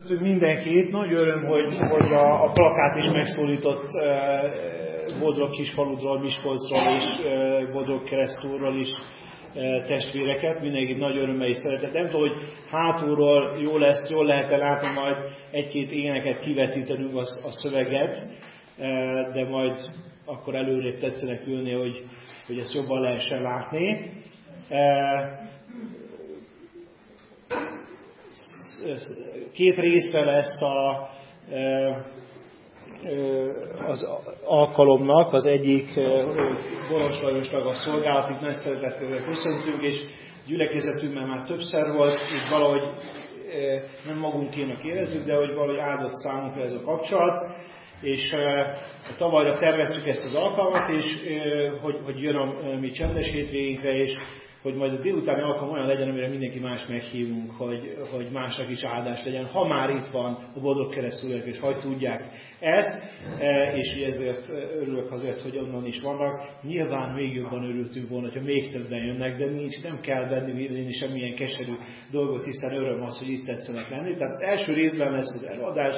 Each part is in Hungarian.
Mindenkit, nagy öröm, hogy a plakát is megszólított Bodrog Kisfaludról, Miskolcról és Bodrog Keresztúrról is testvéreket. Mindenkit nagy örömmel is szeretett. Nem tudom, hogy hátulról jól lehet látni, majd egy-két éneket kivetítenünk a szöveget, de majd akkor előrébb tetszenek ülni, hogy ezt jobban lehessen látni. Két része lesz az alkalomnak, az egyik Boros Lajosnak a szolgálatit nagy szeretettel köszöntünk, és gyülekezetünkben már többször volt, és valahogy nem magunkénak érezzük, de hogy valahogy áldott számunkra ez a kapcsolat, és tavalyra terveztük ezt az alkalmat, és hogy jön a mi csendes hétvégénkre, és hogy majd a délutáni alkalom olyan legyen, amire mindenki más meghívunk, hogy másnak is áldás legyen, ha már itt van a Bodrog Keresztúrok, és hogy tudják ezt, és ezért örülök azért, hogy onnan is vannak. Nyilván még jobban örültünk volna, hogyha még többen jönnek, de nem kell venni semmilyen keserű dolgot, hiszen öröm az, hogy itt tetszenek lenni. Tehát az első részben lesz az előadás,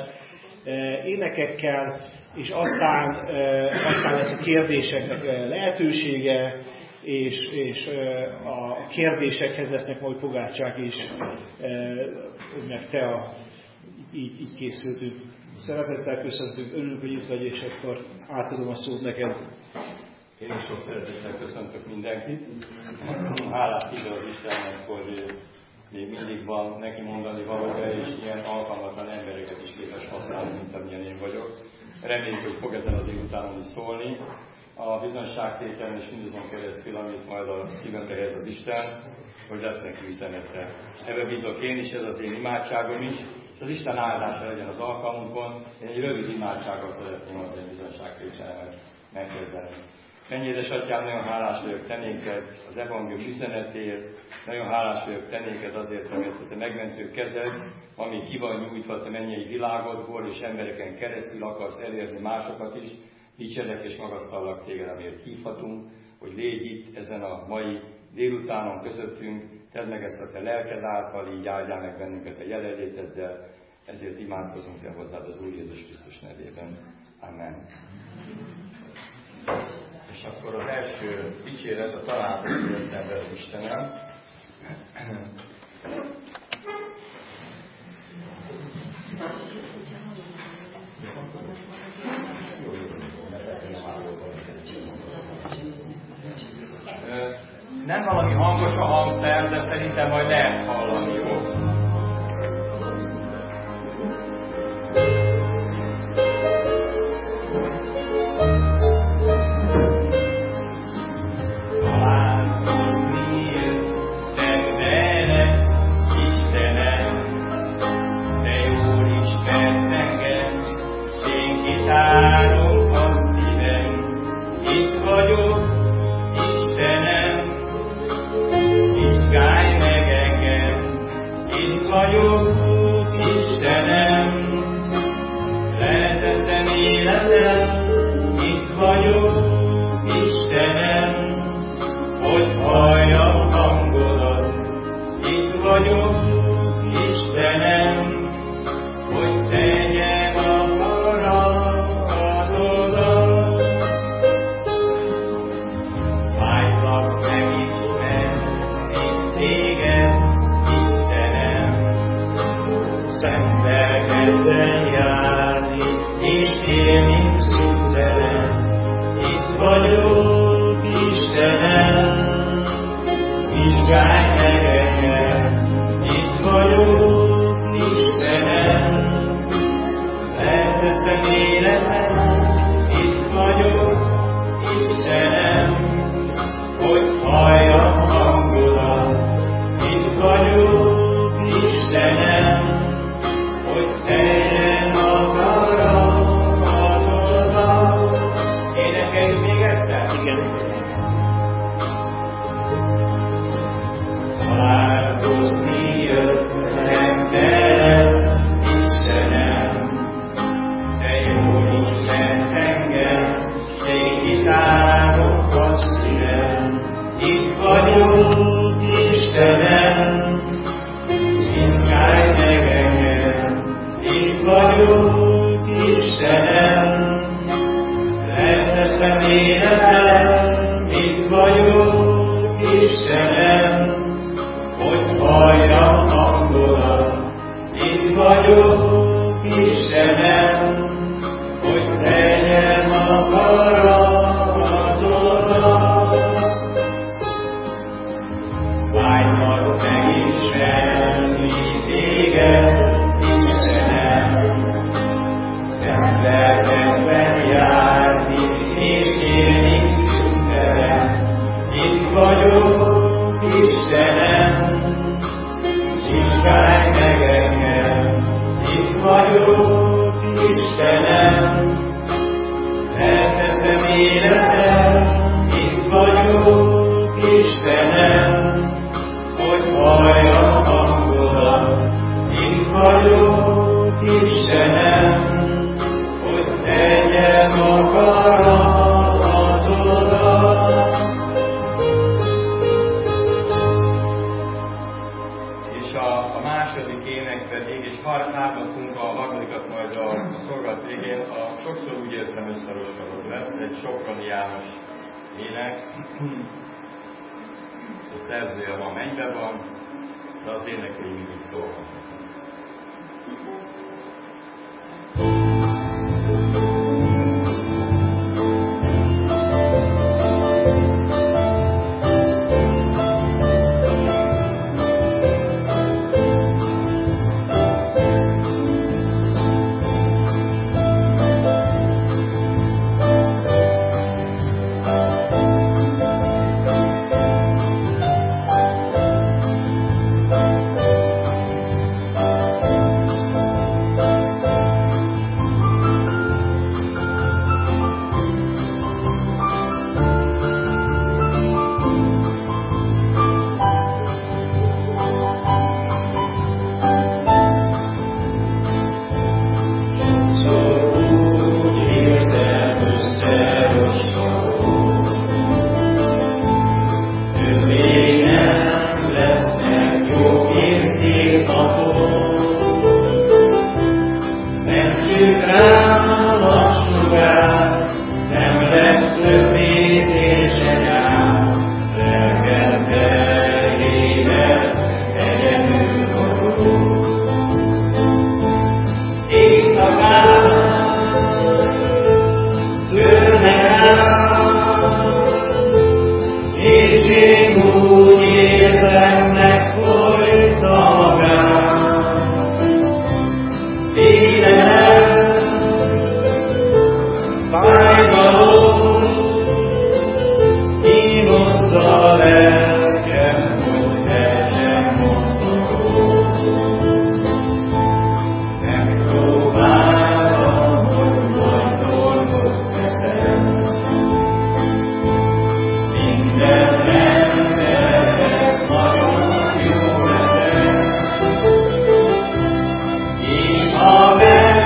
énekekkel, és aztán lesz a kérdéseknek lehetősége, és a kérdésekhez lesznek majd pogácsák is, meg így készültünk. Szeretettel köszöntünk, örülünk, hogy itt vagy, és akkor átadom a szót neked. Én is sok szeretettel köszöntök mindenkit. Hálás ide az Istennek, hogy még mindig van neki mondani valója, és ilyen alkalmatlan embereket is képes használni, mint amilyen én vagyok. Reméljük, hogy fog ezen a délutánon is szólni. A bizonyságtételen és mindazon keresztül, amit majd a szívembe helyez az Isten, hogy lesz neki üzenete. Ebbe bízok én is, ez az én imádságom is, és az Isten áldása legyen az alkalmunkon. Én egy rövid imádsággal szeretném az én bizonyságtételemet megkezdeni. Mennyi édesatyám, nagyon hálás vagyok te néked az evangélium üzenetért, nagyon hálás vagyok te néked azért, mert te megmentő kezed, ami ki van nyújtva te mennyei világodból, és embereken keresztül akarsz elérni másokat is. Dicsérlek és magasztallak téged, amiért hívhatunk, hogy légy itt ezen a mai délutánon közöttünk, tedd meg ezt a te lelked által, így áldjál meg bennünket a jelenléteddel, ezért imádkozunk te hozzád az Úr Jézus Krisztus nevében. Amen. És akkor az első dicséret a találatot életemben az Istenem. Nem valami hangos a hangszer, de szerintem majd lehet hallani, jó? Énekeljük még egyszer! itt vagyok, Istenem, leteszem életem, itt vagyok, Istenem, hogy halljam hangodat, itt vagyok, Istenem, hogy tegyem akaratodat. Vágynak megismerni téged, Istenem, szent lelkekben járni és élni szüntelen. Itt vagyok, Istenem, vizsgálj meg engem, itt vagyok, Istenem, leteszem életem, itt vagyok, Istenem, hogy halljam hangodat, itt vagyok, Istenem, hogy tegyem akaratodat. És a második ének pedig, és hallgatunk a harmadikat majd a szolgálat végén, a sokszor úgy érzem összeroskodott lesz, egy Soproni János ének. A szerzője ma mennybe van, de az éneklői mindig szólnak. Amen.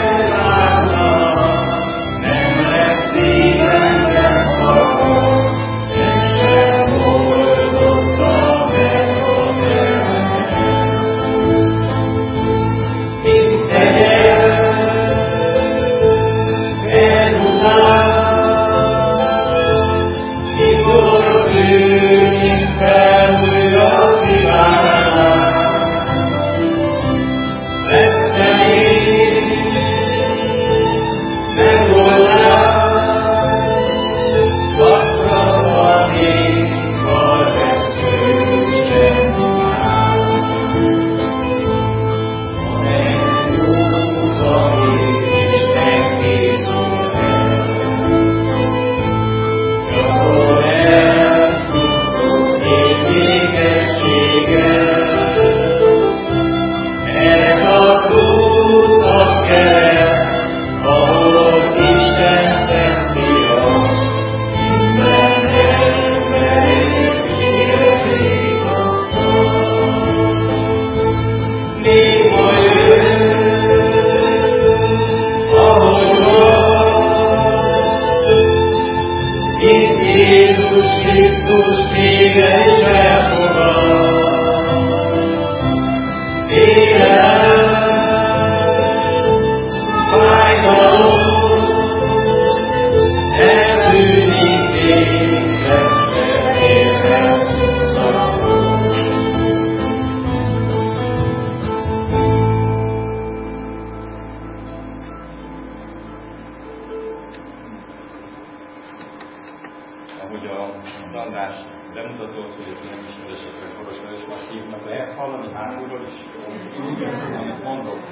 András bemutatott, hogy ez nem ismeresekre Kolozsvár, és most hívnak, lehet hallani hátulról is, amit mondok,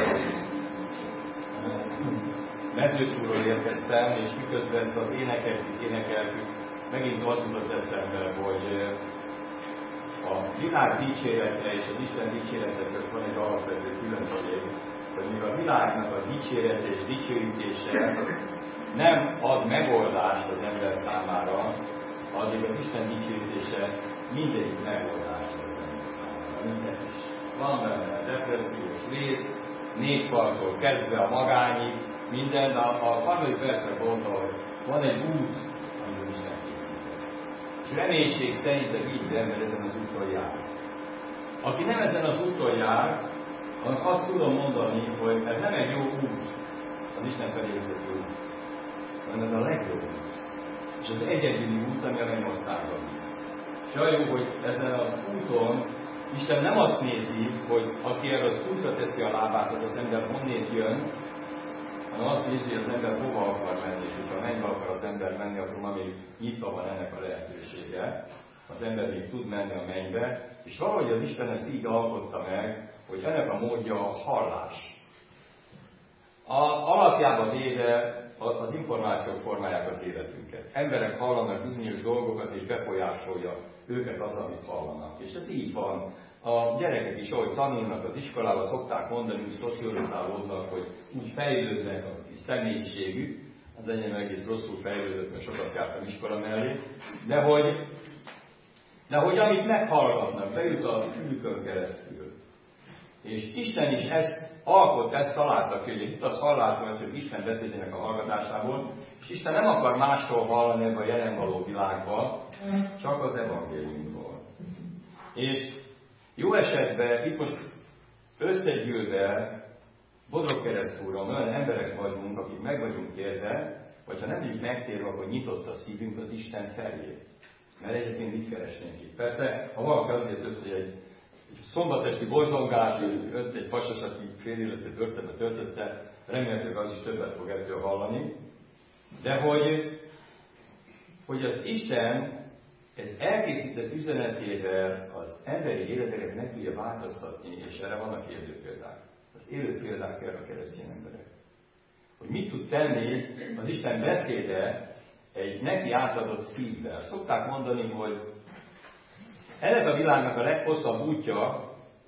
Mezőtúról érkeztem, és miközben ezt az énekeltük, megint az jutott eszembe, hogy a világ dicsérete és az Isten dicsérete között van egy alapvető különbség, hogy míg a világnak a dicsérete és dicsőítése nem ad megoldást az ember számára, addig az Isten dicsőítése mindegyik megoldást az ember számára. Minden is. Van benne a depressziós rész, 4 parttól kezdve a magányig, minden, a harmadik percre gondol, hogy van egy út, amit Isten készített. És reménység szerintem így ember ezen az úton jár. Aki nem ezen az úton jár, annak azt tudom mondani, hogy ez nem egy jó út, az Isten felé vezető út, hanem ez a legjobb út. És az egyedüli út, ami a mennyországba visz. És olyan jó, hogy ezen az úton Isten nem azt nézi, hogy aki erre az útra teszi a lábát, az ember honnét jön, hanem azt nézi, hogy az ember hova akar menni, és hogyha mennybe akar az ember menni, akkor ma még nyitva van ennek a lehetősége. Az ember még tud menni a mennybe, és valahogy az Isten ezt így alkotta meg, hogy ennek a módja a hallás. Alapjában véve az információk formálják az életünket. Emberek hallanak bizonyos dolgokat, és befolyásolja őket az, amit hallanak. És ez így van. A gyerekek is, ahogy tanulnak az iskolában, szokták mondani, hogy szocializálódnak, hogy úgy fejlődnek a kis személyiségük. Az enyém egész rosszul fejlődött, mert sokat jártam iskola mellé. De hogy amit meghallgatnak, bejut a fülükön keresztül. És Isten is ezt találta ki, hogy itt az hallásból, ezt, hogy Isten beszédének a hallgatásából, és Isten nem akar mástól hallani ebben a jelen való világban, csak az evangéliumból. És jó esetben itt most összegyűlve Bodrogkeresztúron olyan emberek vagyunk, akik meg vagyunk térve, vagy ha nem így megtérve, akkor nyitott a szívünk az Isten felé. Mert egyébként mit keresnénk itt? Persze, ha valaki azért jött, hogy egy szombatesti borzongás, jött egy pasas, aki fél életét börtönbe töltötte, remélhetőleg az is többet fog ettől hallani. De hogy az Isten ez elkészített üzenetével az emberi életeket meg tudja változtatni, és erre vannak élő példák. Az élő példák kell a keresztény emberek. Hogy mit tud tenni az Isten beszéde egy neki átadott szívvel. Szokták mondani, hogy ennek a világnak a leghosszabb útja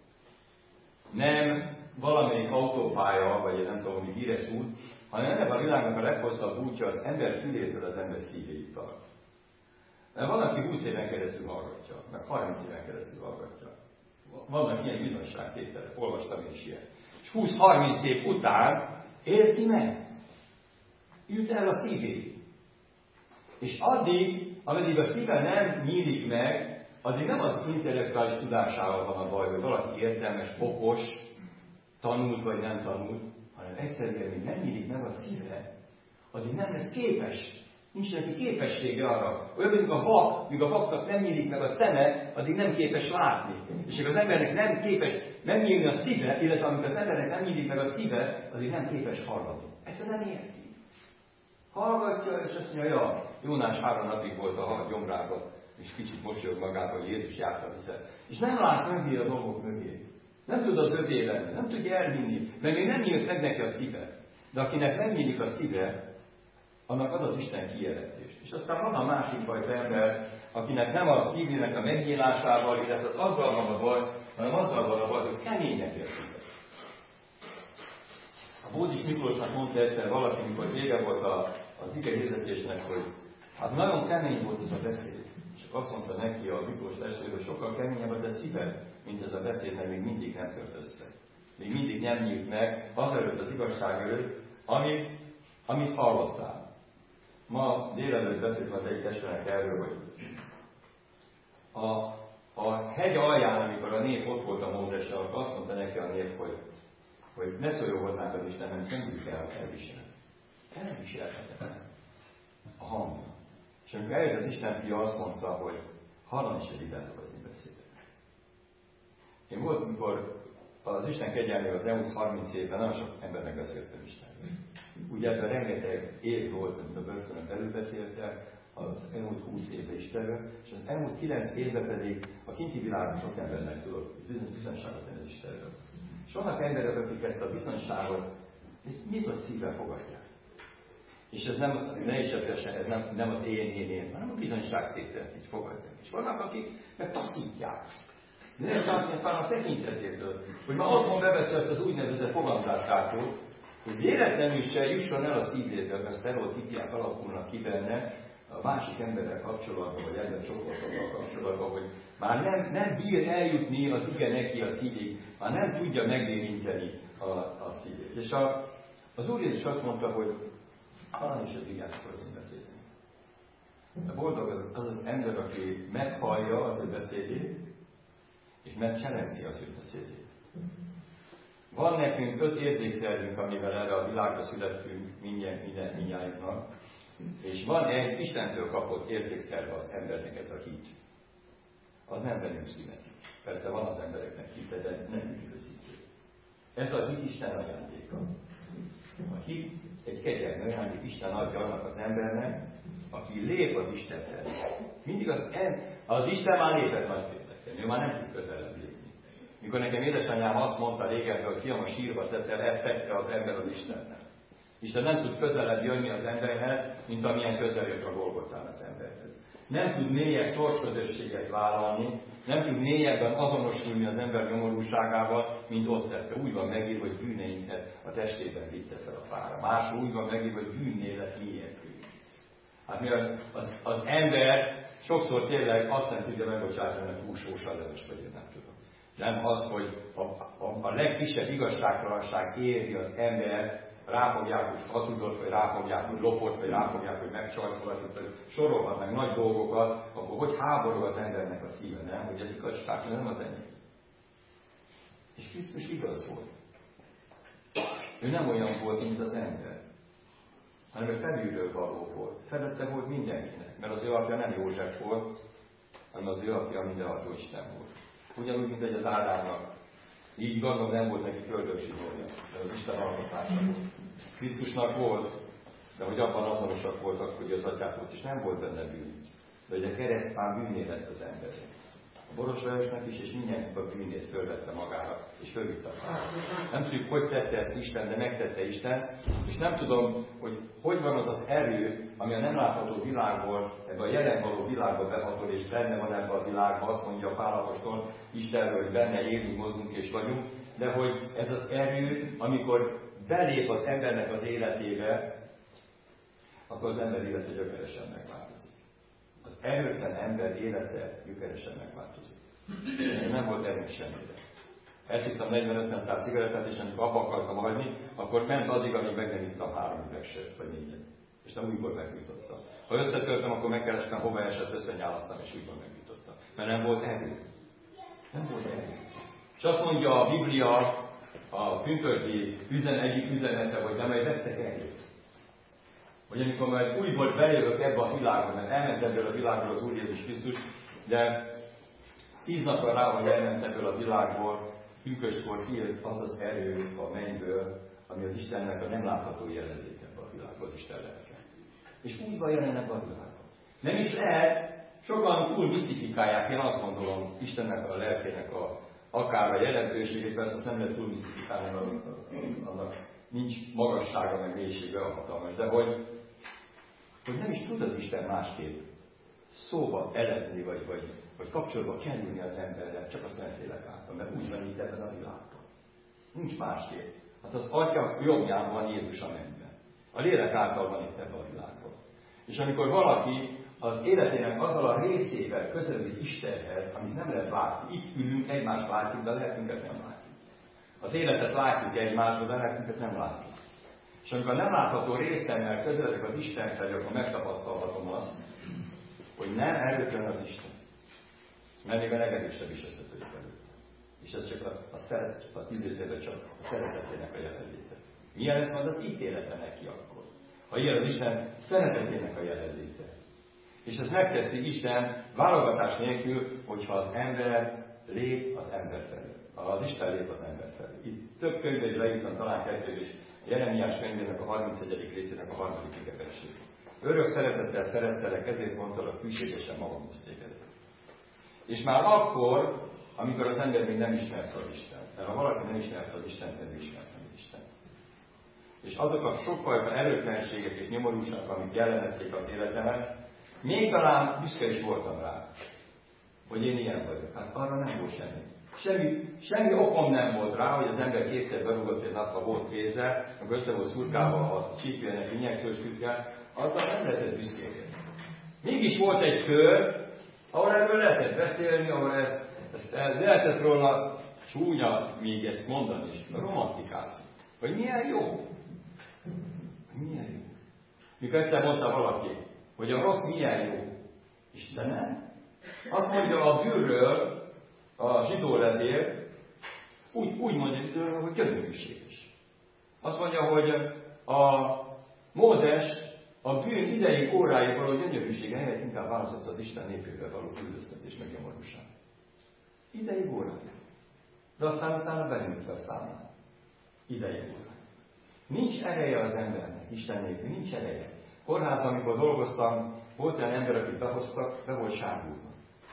nem valamelyik autópálya, vagy nem tudom, hogy híres út, hanem ennek a világnak a leghosszabb útja az ember fülétől az ember szívéig tart. Mert van, aki 20 éven keresztül hallgatja, meg 30 éven keresztül hallgatja. Vannak ilyen bizonyságtételek, olvastam én is ilyet. És 20-30 év után érti meg. Jut el a szívéig. És addig, ameddig a szíve nem nyílik meg, addig nem az intellektuális tudásával van a baj, hogy valaki értelmes, okos, tanult vagy nem tanult, hanem egyszerűen, még nem nyílik meg a szíve, addig nem lesz képes. Nincs neki képessége arra. Olyan, mint a vak, míg a vaknak nem nyílik meg a szeme, addig nem képes látni. És az embernek nem képes megnyílni a szíve, illetve amikor az embernek nem nyílik meg a szíve, addig nem képes hallani. Ezt nem érti. Hallgatja, és azt mondja, ja, Jónás 3 napig volt a gyomrában, és kicsit mosolyog magában, hogy Jézus járta vissza. És nem lát mögé a dolgok mögé. Nem tud az övé lenni, nem tudja elvinni, mert még nem nyílt meg neki a szíve. De akinek nem nyílik a szíve, annak ad az Isten kijelentést. És aztán van a másik fajta ember, akinek nem a szívének a megnyílásával, illetve azzal van a baj, hanem azzal van a baj, hogy kemények a szíve. A Bódis Miklósnak mondta egyszer valaki, mikor vége volt az ige hirdetésnek, hogy hát nagyon kemény volt ez a beszéd. És azt mondta neki a Miklós testvére, hogy sokkal keményebb a te szíved, mint ez a beszéd, mert még mindig nem tört össze. Még mindig nem nyílt meg azelőtt az igazság előtt, amit hallottál. Ma délelőtt beszélt majd egy testvérnek erről, hogy a hegy alján, amikor a nép ott volt a Mózessel, akkor azt mondta neki a nép, hogy ne szóljon hozzánk az Isten, mert nem tudjuk elviselni. Elviselhetetlen a hangja. És amikor eljött az Isten fia, azt mondta, hogy hallani se vigyázkozni beszédet. Én volt, amikor az Isten kegyelmével az elmúlt 30 évben nagyon sok embernek beszéltem Istenről. Ugye ebben rengeteg év volt, amit a börtönön belül beszéltek, az elmúlt 20 évben Istenről, és az elmúlt 9 évben pedig a kinti világon sok embernek tudok bizonyságot tenni az Istenről. És vannak emberek, akik ezt a bizonyságot, ezt nyitott szívvel fogadják. És ez nem, ne is ez nem az én, hanem a bizonyságtételt így fogadják. És vannak, akik meg taszítják. De nem tartani talán a tekintetétől, hogy ma otthon beveszi azt az úgynevezett fogamzáskártyót, hogy véletlenül se jusson el a szívébe, mert sztereotípiák alakulnak ki benne a másik emberrel kapcsolatban, vagy egyben csoportokkal kapcsolatban, hogy már nem bír eljutni az ige neki a szívig, már nem tudja megérinteni a szívét. És az Úr Jézus azt mondta, hogy talán is az igázkor az én beszédem. A boldog az ember, aki meghallja az ő beszédét, és megcselekszi az ő beszédét. Van nekünk 5 érzékszervünk, amivel erre a világra születtünk mindjájunknak, és van egy Istentől kapott érzékszerve az embernek, ez a hit. Az nem velünk születik. Persze van az embereknek hite, de nem üdvözítő. Ez a hit Isten ajándéka. A hit egy kegyelmi ajándék Isten adja annak az embernek, aki lép az Istenhez. Mindig az Isten már lépett nagy pénteken, ő már nem tud közelebb lépni. Mikor nekem édesanyám azt mondta régen, hogy fiam, a sírba teszel, ezt tette az ember az Istennek. Isten nem tud közelebb jönni az emberhez, mint amilyen közel jött a Golgotán az emberhez. Nem tud mélyebb sorsközösséget vállalni, nem tud mélyebben azonosulni az ember nyomorúságával, mint ott tette. Úgy van megírva, hogy bűneinket a testében vitte fel a fára. Máshol úgy van megírva, hogy bűnné lett miértünk. Hát mivel az ember sokszor tényleg azt nem tudja megbocsátani, hogy túl sós a leves, vagy én nem tudom. Nem az, hogy a legkisebb igazságtalanság éri az ember, ráfogják, hogy hazudott, vagy ráfogják, hogy lopott, vagy ráfogják, hogy megcsajkolt, vagy sorolhat meg nagy dolgokat, akkor hogy háborog az embernek a szíve, nem? Hogy ez igazság, nem az enyém. És Krisztus igaz volt. Ő nem olyan volt, mint az ember, hanem ő felülről való volt. Felette volt mindenkinek, mert az ő apja nem József volt, hanem az ő apja mindenható Isten volt. Ugyanúgy, mint egy az Ádámnak. Így gondolom nem volt neki köldögzsinórja, mert az Isten alkotása volt. Krisztusnak volt, de hogy abban azonosak voltak, hogy az atyákot is nem volt benne bűn. De hogy a keresztpán bűné lett az embernek. A Boros Lajosnak is, és mindenkinek a bűnét fölvette magára, és fölvitte a fára. Nem tudjuk, hogy tette ezt Isten, de megtette Isten, és nem tudom, hogy van az az erő, ami a nem látható világból, ebbe a jelen való világba behatol, és benne van ebbe a világba, azt mondja Pál apostol Istenről, hogy benne élünk, mozgunk és vagyunk, de hogy ez az erő, amikor belép az embernek az életébe, akkor az ember élete gyökeresen megváltozik. Az erőtlen ember élete gyökeresen megváltozik. Nem volt erőnk semmire. Ezt hittem 40-50 szál cigarettát, és amikor abba akartam hagyni, akkor ment addig, amíg meg nem ittam 3 üvegset, vagy 4-et. És nem újból megnyitottam. Ha összetörtem, akkor megkerestem, hova esett, összenyálasztam, és újból megnyitottam. Mert nem volt erő. Nem volt erő. És azt mondja a Biblia, a pünkösdi egyik üzenete, hogy nem egy vesztek erőt. Hogy amikor majd újból bejövök ebbe a világba, mert elment ebből a világból az Úr Jézus Krisztus, de 10 napra rá, hogy elment ebből a világból, pünköstkor kijött az az erő a mennyből, ami az Istennek a nem látható jelenléte ebbe a világba, az Isten lelke. És úgy van jelen ebbe a világban. Nem is lehet, sokan túl misztifikálják, én azt gondolom, Istennek a lelkének akár a jelentőségét, persze azt nem lehet túl misztifikálni, annak nincs magassága, meg mélysége a hatalmas, de hogy nem is tud az Isten másképp szóba eredni, vagy kapcsolatba kerülni az emberrel, csak a Szentlélek által, mert úgy van itt ebben a világban. Nincs másképp. Hát az Atya jobbján van Jézus a mennyben. A lélek által van itt ebben a világban. És amikor valaki az életének azzal a részével közeledik Istenhez, amit nem lehet látni, itt ülünk, egymást látjuk, de a lelkünket nem látjuk. Az életet látjuk egymásról, de a lelkünket nem látjuk. És amikor nem látható részemmel közeledek az Isten felé, akkor megtapasztalhatom azt, hogy nem erőtlen az Isten. Mert még a legerősebb is összetörik előtt. És ez csak a szeretet, a idézőben csak a szeretetének a jelenléte. Milyen lesz majd az ítélete neki akkor? Ha ilyen az Isten szeretetének a jelenléte. És ezt megteszi Isten válogatás nélkül, hogyha az ember lép az ember felé. Az Isten lép az ember felé. Itt több könyvben is leírtam, talán 2, és Jeremiás könyvének a 31. részének a 3. versét. Örök szeretettel szerettelek, ezért mondtalak hűségesen magamhoz tégedet. És már akkor, amikor az ember még nem ismerte az Istent, mert ha valaki nem ismerte az Istent, nem ismerte az Istent. És azok a sokfajta erőtlenségek és nyomorúságok, amik jellemezték az életemet, még talán büszke is voltam rá, hogy én ilyen vagyok. Hát arra nem volt semmi. Semmi okom nem volt rá, hogy az ember kétszer berúgott egy napra volt kézzel, akkor össze volt szurkálva a csípőjének injekciós kütkkel, azzal nem lehetett büszkékedni. Mégis volt egy kör, ahol erről lehetett beszélni, ahol ezt lehetett róla csúnya még ezt mondani is, romantikázni. Hogy milyen jó. Milyen jó. Mikor egyszer mondta valaki, hogy a rossz milyen jó. Istenem, azt mondja a bűnről, a zsidó levél, úgy mondja, hogy gyönyörűséges. Azt mondja, hogy a Mózes a bűn ideig, óráig való gyönyörűsége helyett inkább választott az Isten népével való küldöztetés meg nyomorúság. Ideig, óráig. De aztán utána benyújtva a számán. Ideig, óráig. Nincs ereje az embernek, Isten népű, nincs ereje. Kórházban, amikor dolgoztam, volt olyan ember, akit behoztak, be volt sárgulva.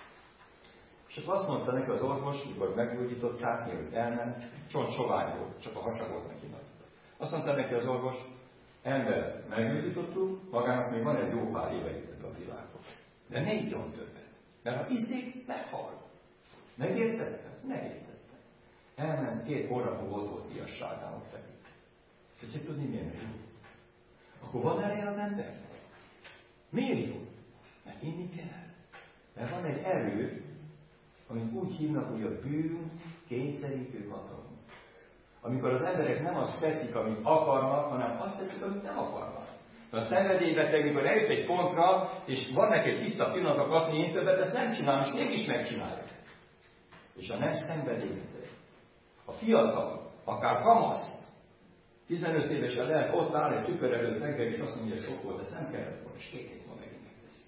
És akkor azt mondta neki az orvos, mikor meggyógyították, mielőtt elment, csontsovány volt, csak a hasa volt neki nagy. Azt mondta neki az orvos, ember, meggyógyítottuk, magának még van egy jó pár éve itt a világon. De ne igyon többet. Mert ha iszik, meghal. Megértette? Megértette. Elment, 2 hónapig ott volt ilyasságán, ott feküdt. Kezdjük tudni, milyen jó. Akkor van ereje az embernek? Miért jó? Mert inni kell. Mert van egy erő, amit úgy hívnak, hogy a bűn kényszerítő hatalom. Amikor az emberek nem azt teszik, amit akarnak, hanem azt teszik, amit nem akarnak. A szenvedélybeteg, mikor eljut egy pontra, és van neki egy tiszta pillanat, akkor azt mondja, én többet ezt nem csinálom, és mégis megcsinálja. És a nem szenvedélybeteg, a fiatal, akár kamasz, 15 évesen lehet ott áll egy tükör előtt reggel, és azt mondja, hogy sok volt, ezt nem kellett volna, és két ma megint megteszi.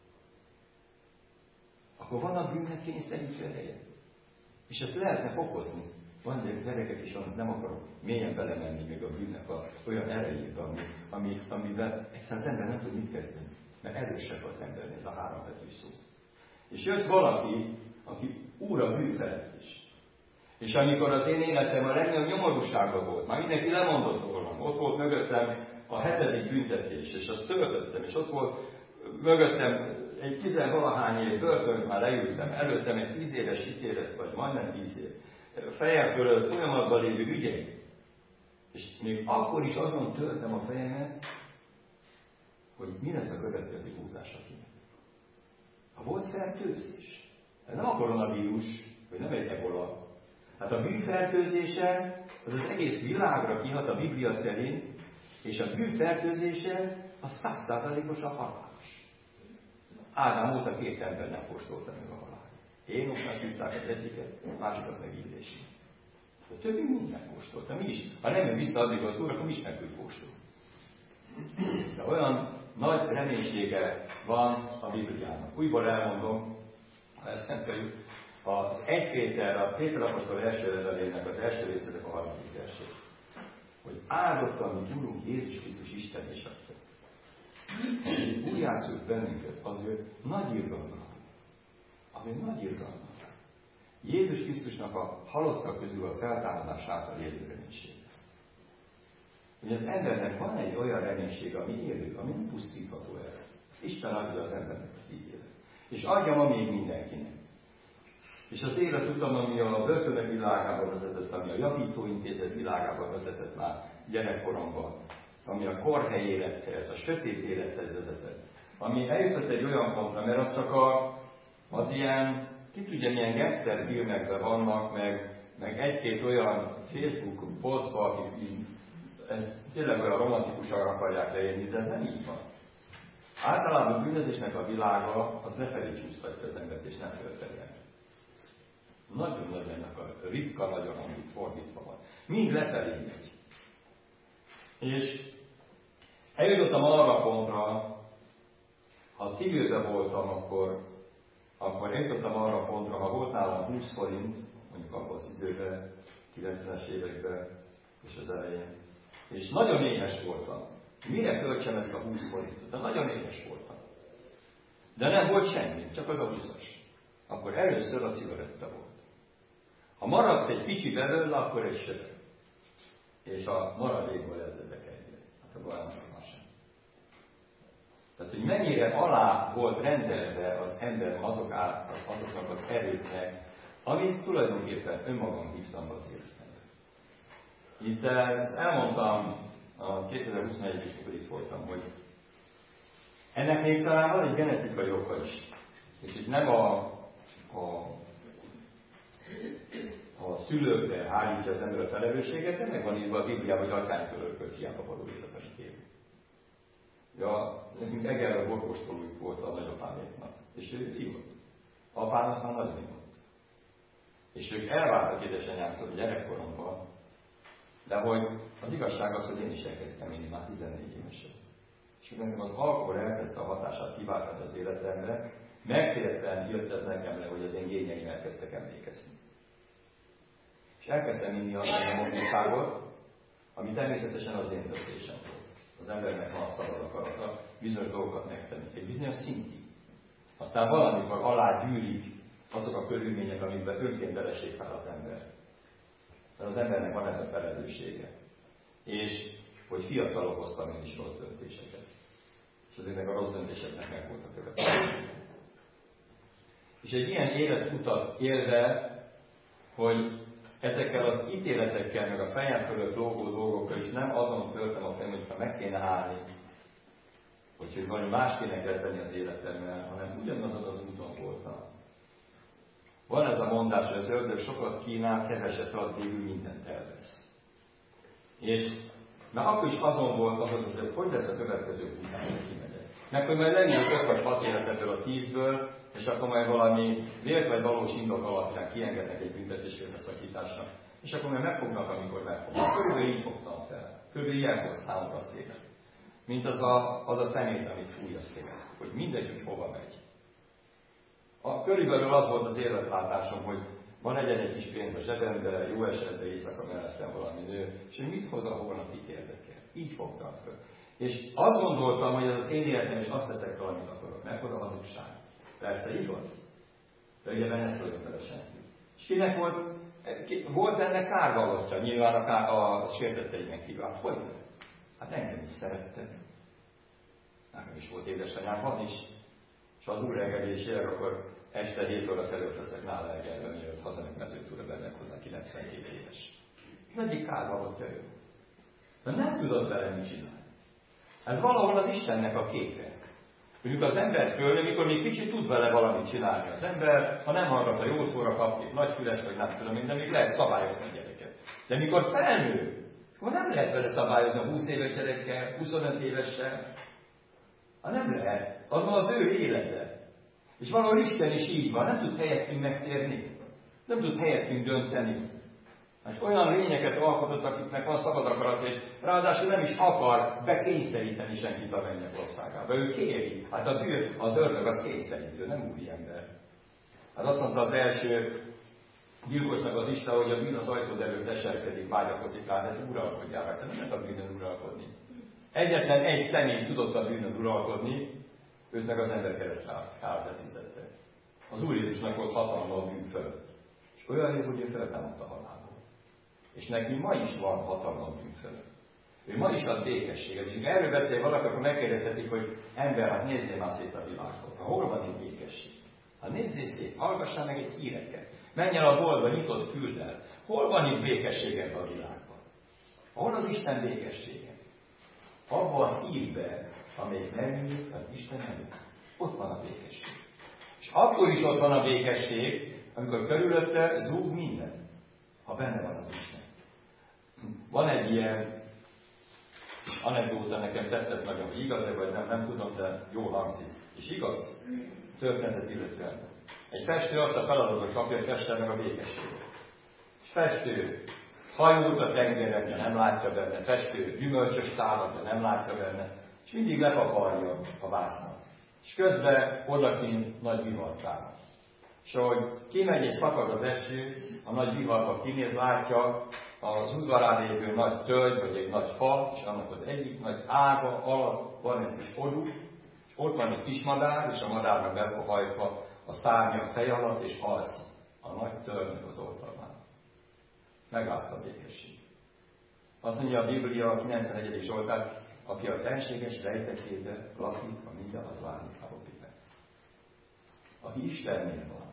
Akkor van a bűnnek kényszerítő ereje. És ezt lehetne fokozni. Van gyerekek is, nem akarok mélyen belemenni még a bűnnek olyan erejébe, amiben egyszerűen az ember nem tud mit kezdeni. Mert erősebb az embernél ez a 3 betű szó. És jött valaki, aki úr a bűn felett is. És amikor az én életem a legnagyobb nyomorúságban volt, már mindenki lemondott rólam, ott volt mögöttem a 7. büntetés, és azt töltöttem, és ott volt mögöttem egy 10-valahány év börtön, már leültem, előttem egy 10 éves ítélet, vagy majdnem 10 év. Fejem fölött folyamatban lévő ügyeim. És még akkor is azon törtem a fejemet, hogy mi lesz a következő húzás akinek. Ha volt fertőzés, ez nem a koronavírus, vagy nem egy ebola. Hát a bűnfertőzése az egész világra kihat a Biblia szerint, és a bűnfertőzése az 100%-os a halálos. Ádám óta 2 ember nem kóstolta meg a halált. Hénoknak hívták az egyiket, a másikat meg Illésnek. A többi mind megkóstolta. Mi is. Ha nem jön vissza addig az úr, akkor mi is meg tudjuk kóstolni. De olyan nagy reménysége van a Bibliának. Újból elmondom, ha ezt szenteljük, az 1 Péter, a Péter apostol első levelének az első részének a 3. versét. Hogy áldott a mi Urunk Jézus Krisztus Isten és Atya. Hogy újjászült bennünket az ő nagy irgalma. Az ő nagy irgalma. Jézus Krisztusnak a halottak közül a feltámadás által élő reménység. Hogy az embernek van egy olyan reménység, ami élő, ami nem pusztítható el. Isten adja az embernek a szívére. És adja ma még mindenkinek. És az életutam, ami a börtönök világában vezetett, ami a javítóintézet világában vezetett már gyerekkoromban, ami a korhely élethez, a sötét élethez vezetett, ami eljutott egy olyan pontra, mert az csak az ilyen, ki tudja, milyen gangster filmekben vannak, meg egy-két olyan Facebook posztban, akik ezt tényleg olyan romantikusan akarják leírni, de ez nem így van. Általában a bűnözésnek a világa az lefelé csúsztatja az embert, és nem fölfelé. Nagyon nagy ennek a ritka nagyon, amit fordítva van. Mind lefelé megy. És eljutottam arra a pontra, ha civilben voltam, akkor eljutottam arra a pontra, ha volt nálam 20 forint, mondjuk abban az időben, 90-es években és az elején, és nagyon éhes voltam. Mire költsem ezt a 20 forintot? De nagyon éhes voltam. De nem volt semmi, csak az a 20-as. Akkor először a cigaretta volt. Ha maradt egy kicsi belőle, akkor egy sör. És a maradékból eltetek egyet. Hát akkor nem sem. Tehát, hogy mennyire alá volt rendelve az ember azoknak az erőknek, amit tulajdonképpen önmagam hívtam az életemben. Itt elmondtam a 2021-es, amikor itt voltam, hogy ennek még talán van egy genetikai oka is. És itt nem a szülőkre hárítja az ember a felelősséget, de meg van írva a Bibliában, hogy atyánktól örökölt hiába való életet él. Ja, nekünk Egerre borkóstolójuk volt a nagyapáméknak, és ő ívott. Apám azt már nagyon ívott. És ők elváltak édesanyámtól a gyerekkoromban, de hogy az igazság az, hogy én is elkezdtem inni már 14 évesen. És nekem az alkohol elkezdte a hatását kiváltani az életemre, megtérten jött ez nekem le, hogy az én gényeim elkezdtek emlékezni. És elkezdtem inni azt a nyomorúságot, ami természetesen az én döntésem volt. Az embernek van a szabad akarata bizonyos dolgokat megtenni, egy bizonyos szintig. Aztán valamikor alá gyűrik azok a körülmények, amikben önként beleség fel az ember. Mert az embernek van ebben felelőssége. És hogy fiatalok hoztam én is rossz döntéseket. És azért a rossz döntéseknek meg volt a következő. És egy ilyen életutat élve, hogy ezekkel az ítéletekkel, meg a fejem fölött lógó dolgokkal is nem azon törtem a fejem, hogyha meg kéne állni, hogy valami más kéne kezdeni az életemmel, hanem ugyanazon az úton voltam. Van ez a mondás, hogy az ördög sokat kínál, keveset ad, végül mindent elvesz. És mert akkor is azon volt hogy lesz a következő 20 évben, hogy kimegyek. Meg hogy majd legyen 5 vagy 6 élet ebből a 10-ből, és akkor majd valami vélt vagy valós indok alapján kiengednek egy büntetésfélbeszakításnak. És akkor majd megfognak, amikor megfognak. Körülbelül így fogtam fel. Körülbelül ilyen volt számomra az élet. Mint az a szemét, amit fúj a szél. Hogy mindegy, hogy hova megy. Körülbelül az volt az életlátásom, hogy van egy kis pénz a zsebembe, jó esetben éjszaka mellettem valami nő, és hogy mit hoz a holnap, itt érdekel. Így fogtam föl. És azt gondoltam, hogy ez az én életem, és azt teszek fel, amit akarok. Mekkora hazugság. Persze igaz. De ugye benne szóljon vele senki. És kinek volt ennek kárvallatja? Nyilván a sértetteiknek kívül. Hogy nem? Hát engem is szerettek. Nekem is volt édesanyám, van is. És ha az úr engedésével, akkor este 7 óra felől leszek nála elgelve, mielőtt hazamek Mezőtúra bennek hozzá 92 éves. Ez egyik kárvallatja ő. De nem tudod vele mit csinálni. Ez valahol az Istennek a képe. Mondjuk az ember földön, mikor még kicsit tud vele valamit csinálni az ember, ha nem hallgat a jó szóra kapni, nagy füles, vagy nem tudom én, de még lehet szabályozni a gyereket. De mikor felnő, akkor nem lehet vele szabályozni a 20 éves gyerekkel, 25 évessel. Nem lehet. Az van az ő élete. És valahol Isten is így van, nem tud helyettünk megtérni. Nem tud helyettünk dönteni. Hát olyan lényeket alkotott, akiknek van szabad akarat, és ráadásul nem is akar bekényszeríteni senkit a mennyek országába. Ő kéri. Hát az ördög az kényszerítő, nem úri ember. Hát azt mondta az első gyilkosnak az Isten, hogy a bűn az ajtód előtt eselkedik, vágyakozik rá, de uralkodjál rá. Nem lehet a bűnön uralkodni. Egyetlen egy személy tudott a bűnön uralkodni, őt meg az ember keresztre elveszítette. Az Úr Jézusnak volt hatalma a bűn fölött. És olyan jó, hogy ő feltámadta halálból. És neki ma is van hatalma a bűn fölött. Ő ma is ad békességet. És erről beszél valaki, akkor megkérdezhetik, hogy ember, hát nézzél már szét a világot. Hol van itt békesség? Hát nézzél szét, hallgassál meg egy híreket. Menj el a boltba, nyitott füllel. Hol van itt békesség ebben a világban? Hol az Isten békessége? Abban az ívben, amelyik megnyílik az Isten előtt. Ott van a békesség. És akkor is ott van a békesség, amikor körülötte zúg minden, ha benne van az Isten. Van egy ilyen anekdóta, nekem tetszett nagyon, hogy igaz-e vagy nem tudom, de jól hangzik. És igaz, történetet illetően. Egy festő azt a feladatot kapja, hogy festse meg a békességet. És festő hajót a tengeren, de nem látja benne, festő gyümölcsös távat, de nem látja benne, és mindig lepaparja a vásznat. És közben odakint nagy vihar támad. És ahogy kimegy és szakad az eső, a nagy viharba kinéz, látja, az udvarán lévő nagy tölgy, vagy egy nagy fa, és annak az egyik nagy ága alatt van egy kis odú, és ott van egy kis madár, és a madárnak be van hajtva a szárnya a fej alatt, és alszik a nagy tölgynek az oldalán. Megállt a békesség. Azt mondja a Biblia a 91. Zsoltár, aki a fenséges rejtekében lakik, a mindenhat várnikába pihen. Aki Istennél van,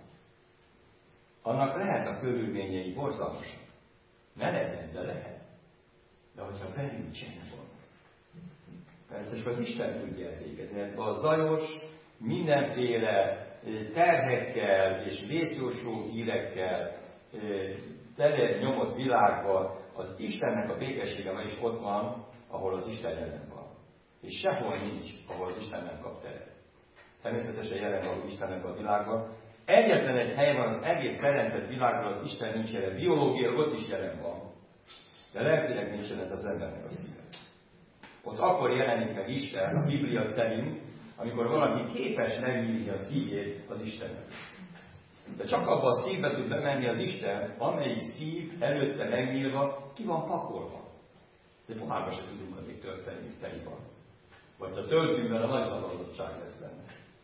annak lehet a körülményei borzalmasak. Ne legyen, de lehet. De hogyha belül csend van. Persze csak az Isten tudja elvégezni. A zajos, mindenféle terhekkel és vészjósló hírekkel tele nyomott világban az Istennek a békessége ma is ott van, ahol az Isten jelen van. És sehol nincs, ahol az Isten nem kap teret. Természetesen jelen van Istennek a világban. Egyetlen egy hely van az egész teremtett világban, az Isten nincs jelen. Biológia ott is jelen van. De lelkileg nincs jelen ez az embernek a szíve. Ott akkor jelenik meg Isten, a Biblia szerint, amikor valaki képes megnyílni a szívét az Istennek. De csak abban a szívbe tud bemenni az Isten, amelyik szív előtte megnyílva ki van pakolva. De pohárba se tudunk addig tölteni, mint teliban. Vagy ha töltünk vele, nagy zavarodottság lesz benne.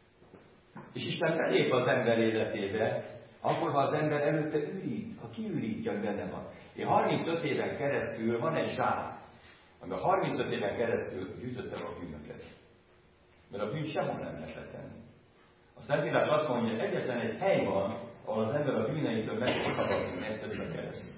És Isten belép az ember életébe, akkor, ha az ember előtte ürít, ha kiürítja, hogy benne van. Én 35 éven keresztül van egy zsák, amiben 35 éven keresztül gyűjtöttem a bűnöket. Mert a bűn sehol nem lehet tenni. A Szentírás azt mondja, hogy egyetlen egy hely van, ahol az ember a bűneitől meg tud szabadulni, ez pedig a kereszt.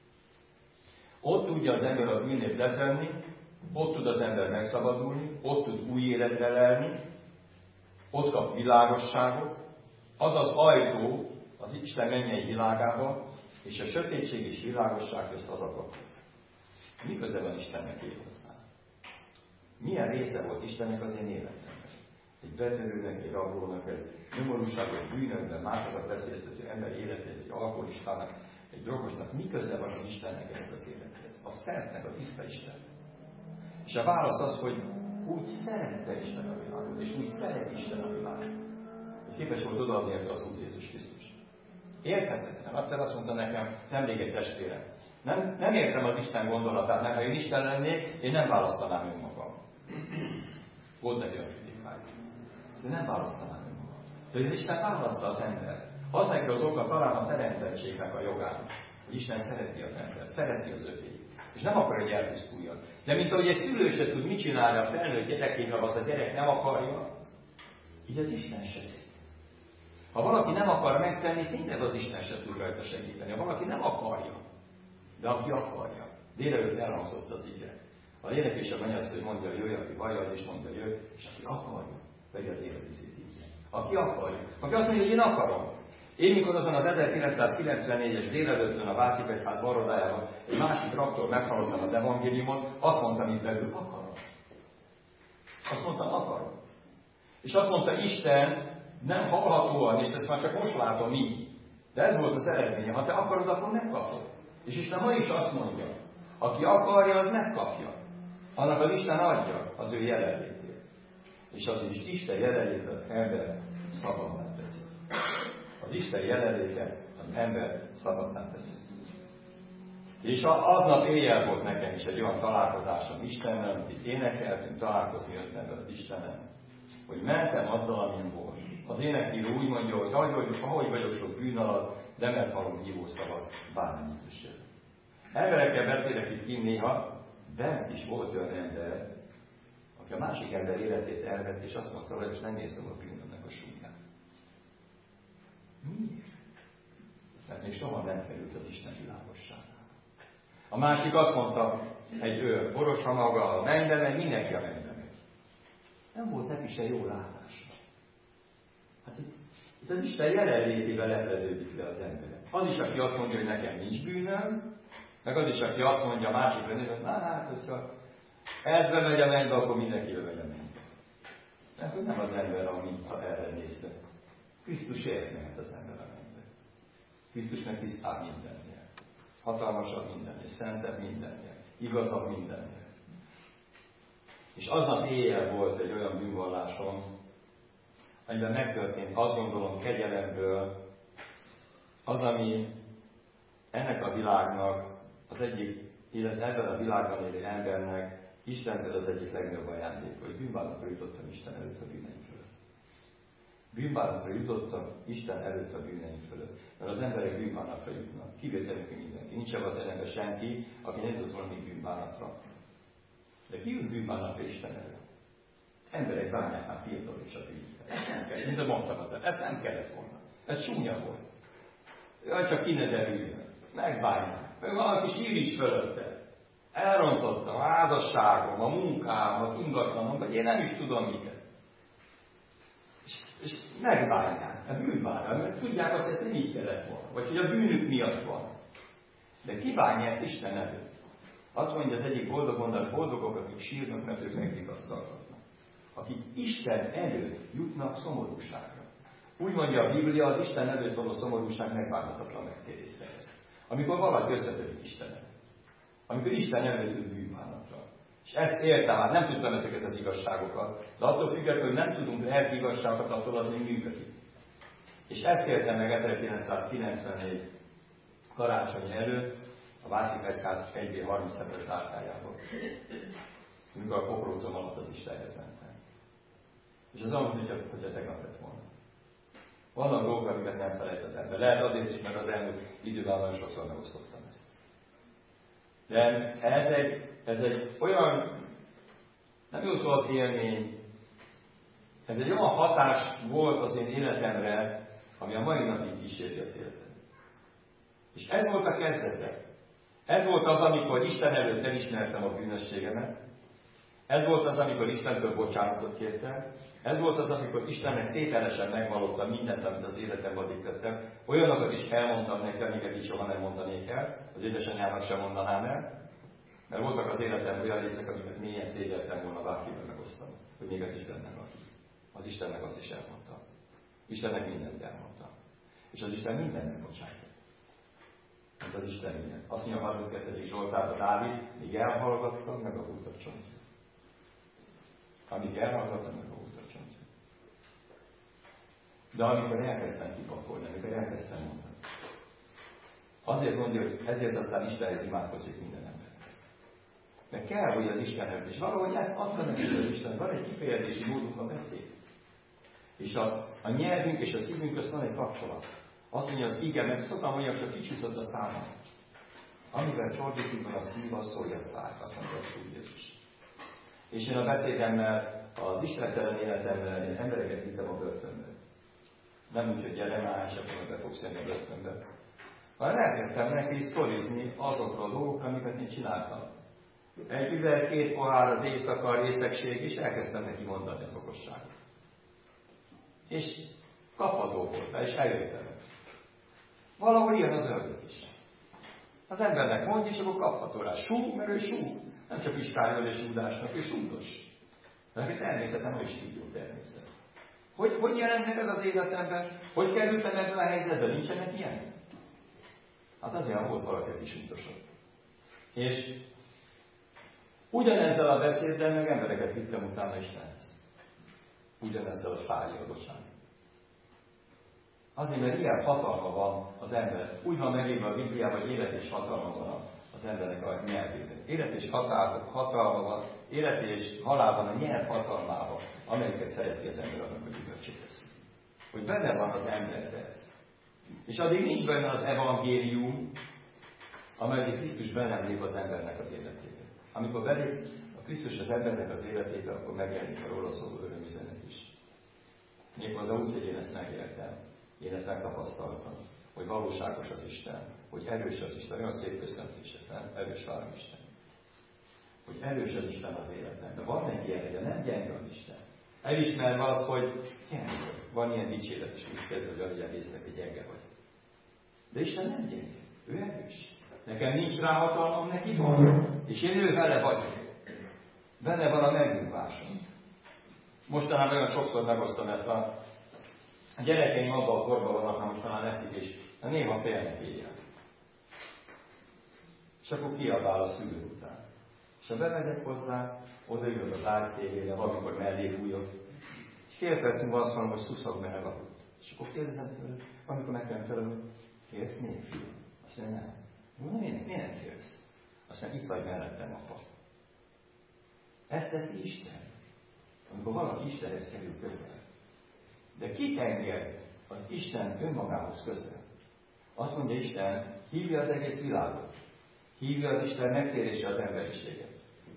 Ott tudja az ember a bűnét letenni, ott tud az ember megszabadulni, ott tud új életre lelni, ott kap világosságot, az az ajtó az Isten mennyei világába, és a sötétség és világosság közt az a kapu. Mi köze van Istennek hozzá? Milyen része volt Istennek az én életemben? Egy betörőnek, egy rablónak, egy nyomorúság, egy bűnökben, másokat veszélyeztető ember életéhez, egy alkoholistának, egy drogosnak, mi köze van az Istennek ez az élethez? A szentnek, a tiszta Isten. És a válasz az, hogy úgy szerette Isten a világot, és úgy szeret Isten a világot, hogy képes volt odaadni érte az Úr Jézus Krisztus. Érthetetlen. Egyszer azt mondta nekem, nemrég egy testvérem, nem értem az Isten gondolatát, mert ha én Isten lennék, én nem választanám önmagam. Volt neki olyan kritikája. Ezt nem választanám önmagam. De az Isten választa az ember. Az neki az oka talán a teremtettségnek a jogának, hogy Isten szereti az ember, szereti az övéit. És nem akar, hogy elpusztuljon. De mint ahogy egy szülő se tud mit csinálni a felnőtt gyerekével, azt a gyerek nem akarja, így az Isten se. Ha valaki nem akar megtenni, tényleg az Isten se tud rajta segíteni. Ha valaki nem akarja, de aki akarja. Délelőtt elhangzott az ige. A lélek és a mennyező, hogy mondja, jöjj, aki vallja, és mondja, jöjj, és aki akarja, vegye az életvizét így. Aki akarja. Aki azt mondja, hogy én akarom. Én mikor azon az 1994-es délelőttön a Váci-Egyház varrodájában egy másik raktól meghallottam az evangéliumot, azt mondtam itt belül, akarom. Azt mondtam, akarom. És azt mondta Isten, nem hallhatóan, és ezt már csak most látom így. De ez volt az eredménye. Ha te akarod, akkor megkapod. És Isten ma is azt mondja, aki akarja, az megkapja. Annak az Isten adja az ő jelenlétét. És az is Isten jelenléte az ember szabadná teszi. Az Isten jelenléte az ember szabadná teszi. És aznap éjjel volt nekem is egy olyan találkozásom Istennel, amit énekeltünk, találkozni jöttem az Istennel, hogy mentem azzal, amin volt. Az énekíró úgy mondja, hogy ahogy vagyok sok bűn alatt, de mert hallom hívószavat, bármennyi Jézus. Emberekkel beszélek itt kint néha, bent is volt olyan ember, aki a másik ember életét elvett, és azt mondta, hogy nem érzem a bűnömnek a súlyát. Miért? Mert még soha nem került az Isten világosságába. A másik azt mondta, egy borosa maga a mennybe megy, mindenki a mennybe megy. Nem volt neki se jó látása. Hát itt az Isten jelenlétével lepleződik le az ember. Az is, aki azt mondja, hogy nekem nincs bűnöm, meg az is, aki azt mondja a másikra, hogy hát, hogyha ez bemegy a mennybe, akkor mindenki bemegy a mennybe. Mert hogy nem az ember, ami erre nézve. Krisztus ért mehet az ember a mennybe. Krisztus meg tisztább mindennél. Hatalmasabb mindennél, szentebb mindennél, igazabb mindennél. És aznap éjjel volt egy olyan bűnvallásom, amiben megtörtént, azt gondolom, kegyelemből, az, ami ennek a világnak az egyik, illetve ebben a világban élő embernek Istentől az egyik legnagyobb ajándék, hogy bűnbánatra jutottam Isten előtt a bűneim fölött. Bűnbánatra jutottam Isten előtt a bűneim fölött. Mert az emberek bűnbánatra jutnak. Kivételünk mindenki. Nincs ebben a teremben senki, aki nem jutott volna még bűnbánatra. De ki jut bűnbánatra Isten előtt? Emberek bánják már fiatal és a bűnüket. Ezt nem kellett, mint mondtam az ezt nem kellett volna. Ez csúnya volt. Jaj, csak ki ne derüljön. Megbánják. Meg valaki sír is fölötte. Elrontottam a házasságom, a munkám, az ingatlanom, vagy én nem is tudom miket. És megbánják, a bűnbánják, mert tudják azt, hogy ez nem így kellett volna, vagy hogy a bűnük miatt van. De ki bánja ezt Isten előtt? Azt mondja az egyik boldog mondat, boldogok, akik sírnak, mert ők megvigasztalhatnak. Akik Isten előtt jutnak szomorúságra. Úgy mondja a Biblia, az Isten előtt való szomorúság megbánhatatlan megtérésre lesz. Amikor valaki összetörik Isten előtt. Amikor Isten előtt tud bűnbánatra. És ezt értem, hát nem tudtam ezeket az igazságokat, de attól függetlenül, hogy nem tudunk lelki igazságokat, attól az még működik. És ezt értem meg 1994 karácsony előtt, a Váci Egyház 1B37-es zárkájában. Amikor a pokrócom alatt az Istenhez mentem. És az olyan, hogyha tegnap lett volna. Vannak dolgok, amiket nem felejt az ember. Lehet azért is, mert az elmúlt időben nagyon sokszor megosztottam ezt. De ez egy olyan, nem jó szóval élmény, ez egy olyan hatás volt az én életemre, ami a mai napig kíséri az életem. És ez volt a kezdete. Ez volt az, amikor Isten előtt elismertem a bűnösségemet. Ez volt az, amikor Istentől bocsánatot kértem. Ez volt az, amikor Istennek tételesen megvallottam mindent, amit az életemben addig tettem. Olyanokat is elmondtam neki, amiket így soha nem mondanék el. Az édesanyámnak sem mondanám el. Mert voltak az életemben olyan részek, amiket mélyen szégyeltem volna bárkivel megosztam. Hogy még ez is bennem van. Az Istennek azt is elmondtam. Istennek mindent elmondtam. És az Isten mindennek bocsájtott. Mint az Isten mindent. Azt mondja a 32. Zsoltárban Dávid, míg elhallgattam, megavult a csontja. Amíg elhallgattam, megavult a csontja. De amikor elkezdtem kipakolni, amikor elkezdtem mondani. Azért mondja, hogy ezért aztán Istenhez imádkozik minden ember. Mert kell, hogy az Istenhez is. Valahogy ezt adta nekünk az Isten. Van egy kifejezési módunk a beszéd. És a nyelvünk és a szívünk közt van egy kapcsolat. Azt mondja az ige, meg szoktam mondani, hogy kicsit a számon. Amivel csordítunk van a szív, az szólja a száj. Azt mondja, hogy Jézus. És én a beszédemmel, az istentelen életemmel, én embereket vittem a börtönbe. Nem úgy, hogy gyere már, és akkor be fogsz jönni a börtönbe. Hanem elkezdtem neki sztorizni azokról a dolgokra, amiket én csináltam. Egy üveg, 2 pohár az éjszaka, a részegség, és elkezdtem neki mondani az okosságot. És kapható volt rá, és eljöttem. Valahol ilyen az ördög is. Az embernek mondja, és akkor kapható rá. Súg, mert ő súg. Nem csak Iskáriol és Júdásnak, ő súgos. De neki természetesen hogy is így jó természet. Hogy jelent meg ez az életemben? Hogy kerültem ebben a helyzetben? Nincsenek ilyen? Hát azért volt valaki, aki súgosott. És ugyanezzel a beszéddel meg embereket vittem utána Istenhez. Ugyanezzel a szájjal, Azért, mert ilyen hatalma van az ember. Úgy van megírva a Bibliában, hogy élet és hatalma van az embernek a nyelvében. Élet és hatalma van, élet és halál van a nyelv hatalmában, amelyiket szereti az ember annak, hogy gyümölcsét teszi. Hogy benne van az emberbe ez. És addig nincs benne az evangélium, amelyik Krisztus bennem lép az embernek az életében. Amikor belép a Krisztus az embernek az életébe, akkor megjelenik a róla szóló örömüzenet is. Méghozzá úgy, hogy én ezt megéltem. Én ezt megtapasztaltam, hogy valóságos az Isten, hogy erős az Isten. Olyan szép köszöntés ez, nem? Erős várom Isten. Hogy erős az Isten az életben. De van neki erre, de nem gyenge az Isten. Elismerve azt, hogy gyenge. Van ilyen dicséret is, úgy kezdve, hogy adjál észnek, hogy gyenge vagy. De Isten nem gyenge. Ő erős. Nekem nincs rá hatalmam, neki van. És én ő vele vagyok. Benne van a megnyugvásom. Mostanában olyan sokszor megosztom ezt a gyerekeim abban a korban vannak, most talán eszik, és néha félnek éjjel. És akkor kiabál a szülő után. És ha bemegyek hozzá, odaülök az ágytévére, valamikor mellé fújok, és fél perc múlva azt mondom, hogy szuszog, mert elaludott. És akkor kérdezem tőle, amikor meg kell felelni, kérsz még, fiú? Azt mondja, nem. Miért félsz? Aztán itt vagy mellettem, apa. Ezt teszi Isten. Amikor valaki Istenhez kerül közel. De kit enged az Isten önmagához közel? Azt mondja Isten, hívja az egész világot. Hívja az Isten megtérésre az emberiséget.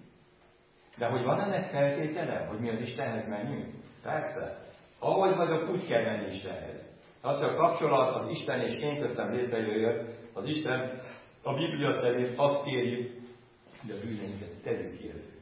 De hogy van ennek feltétele, hogy mi az Istenhez menjünk? Persze. Ahogy vagyok, úgy kell menni Istenhez. Az, hogy a kapcsolat az Isten és én köztem létrejöjjön, az Isten a Biblia szerint azt kéri, hogy a bűneinket tegyük ki elő.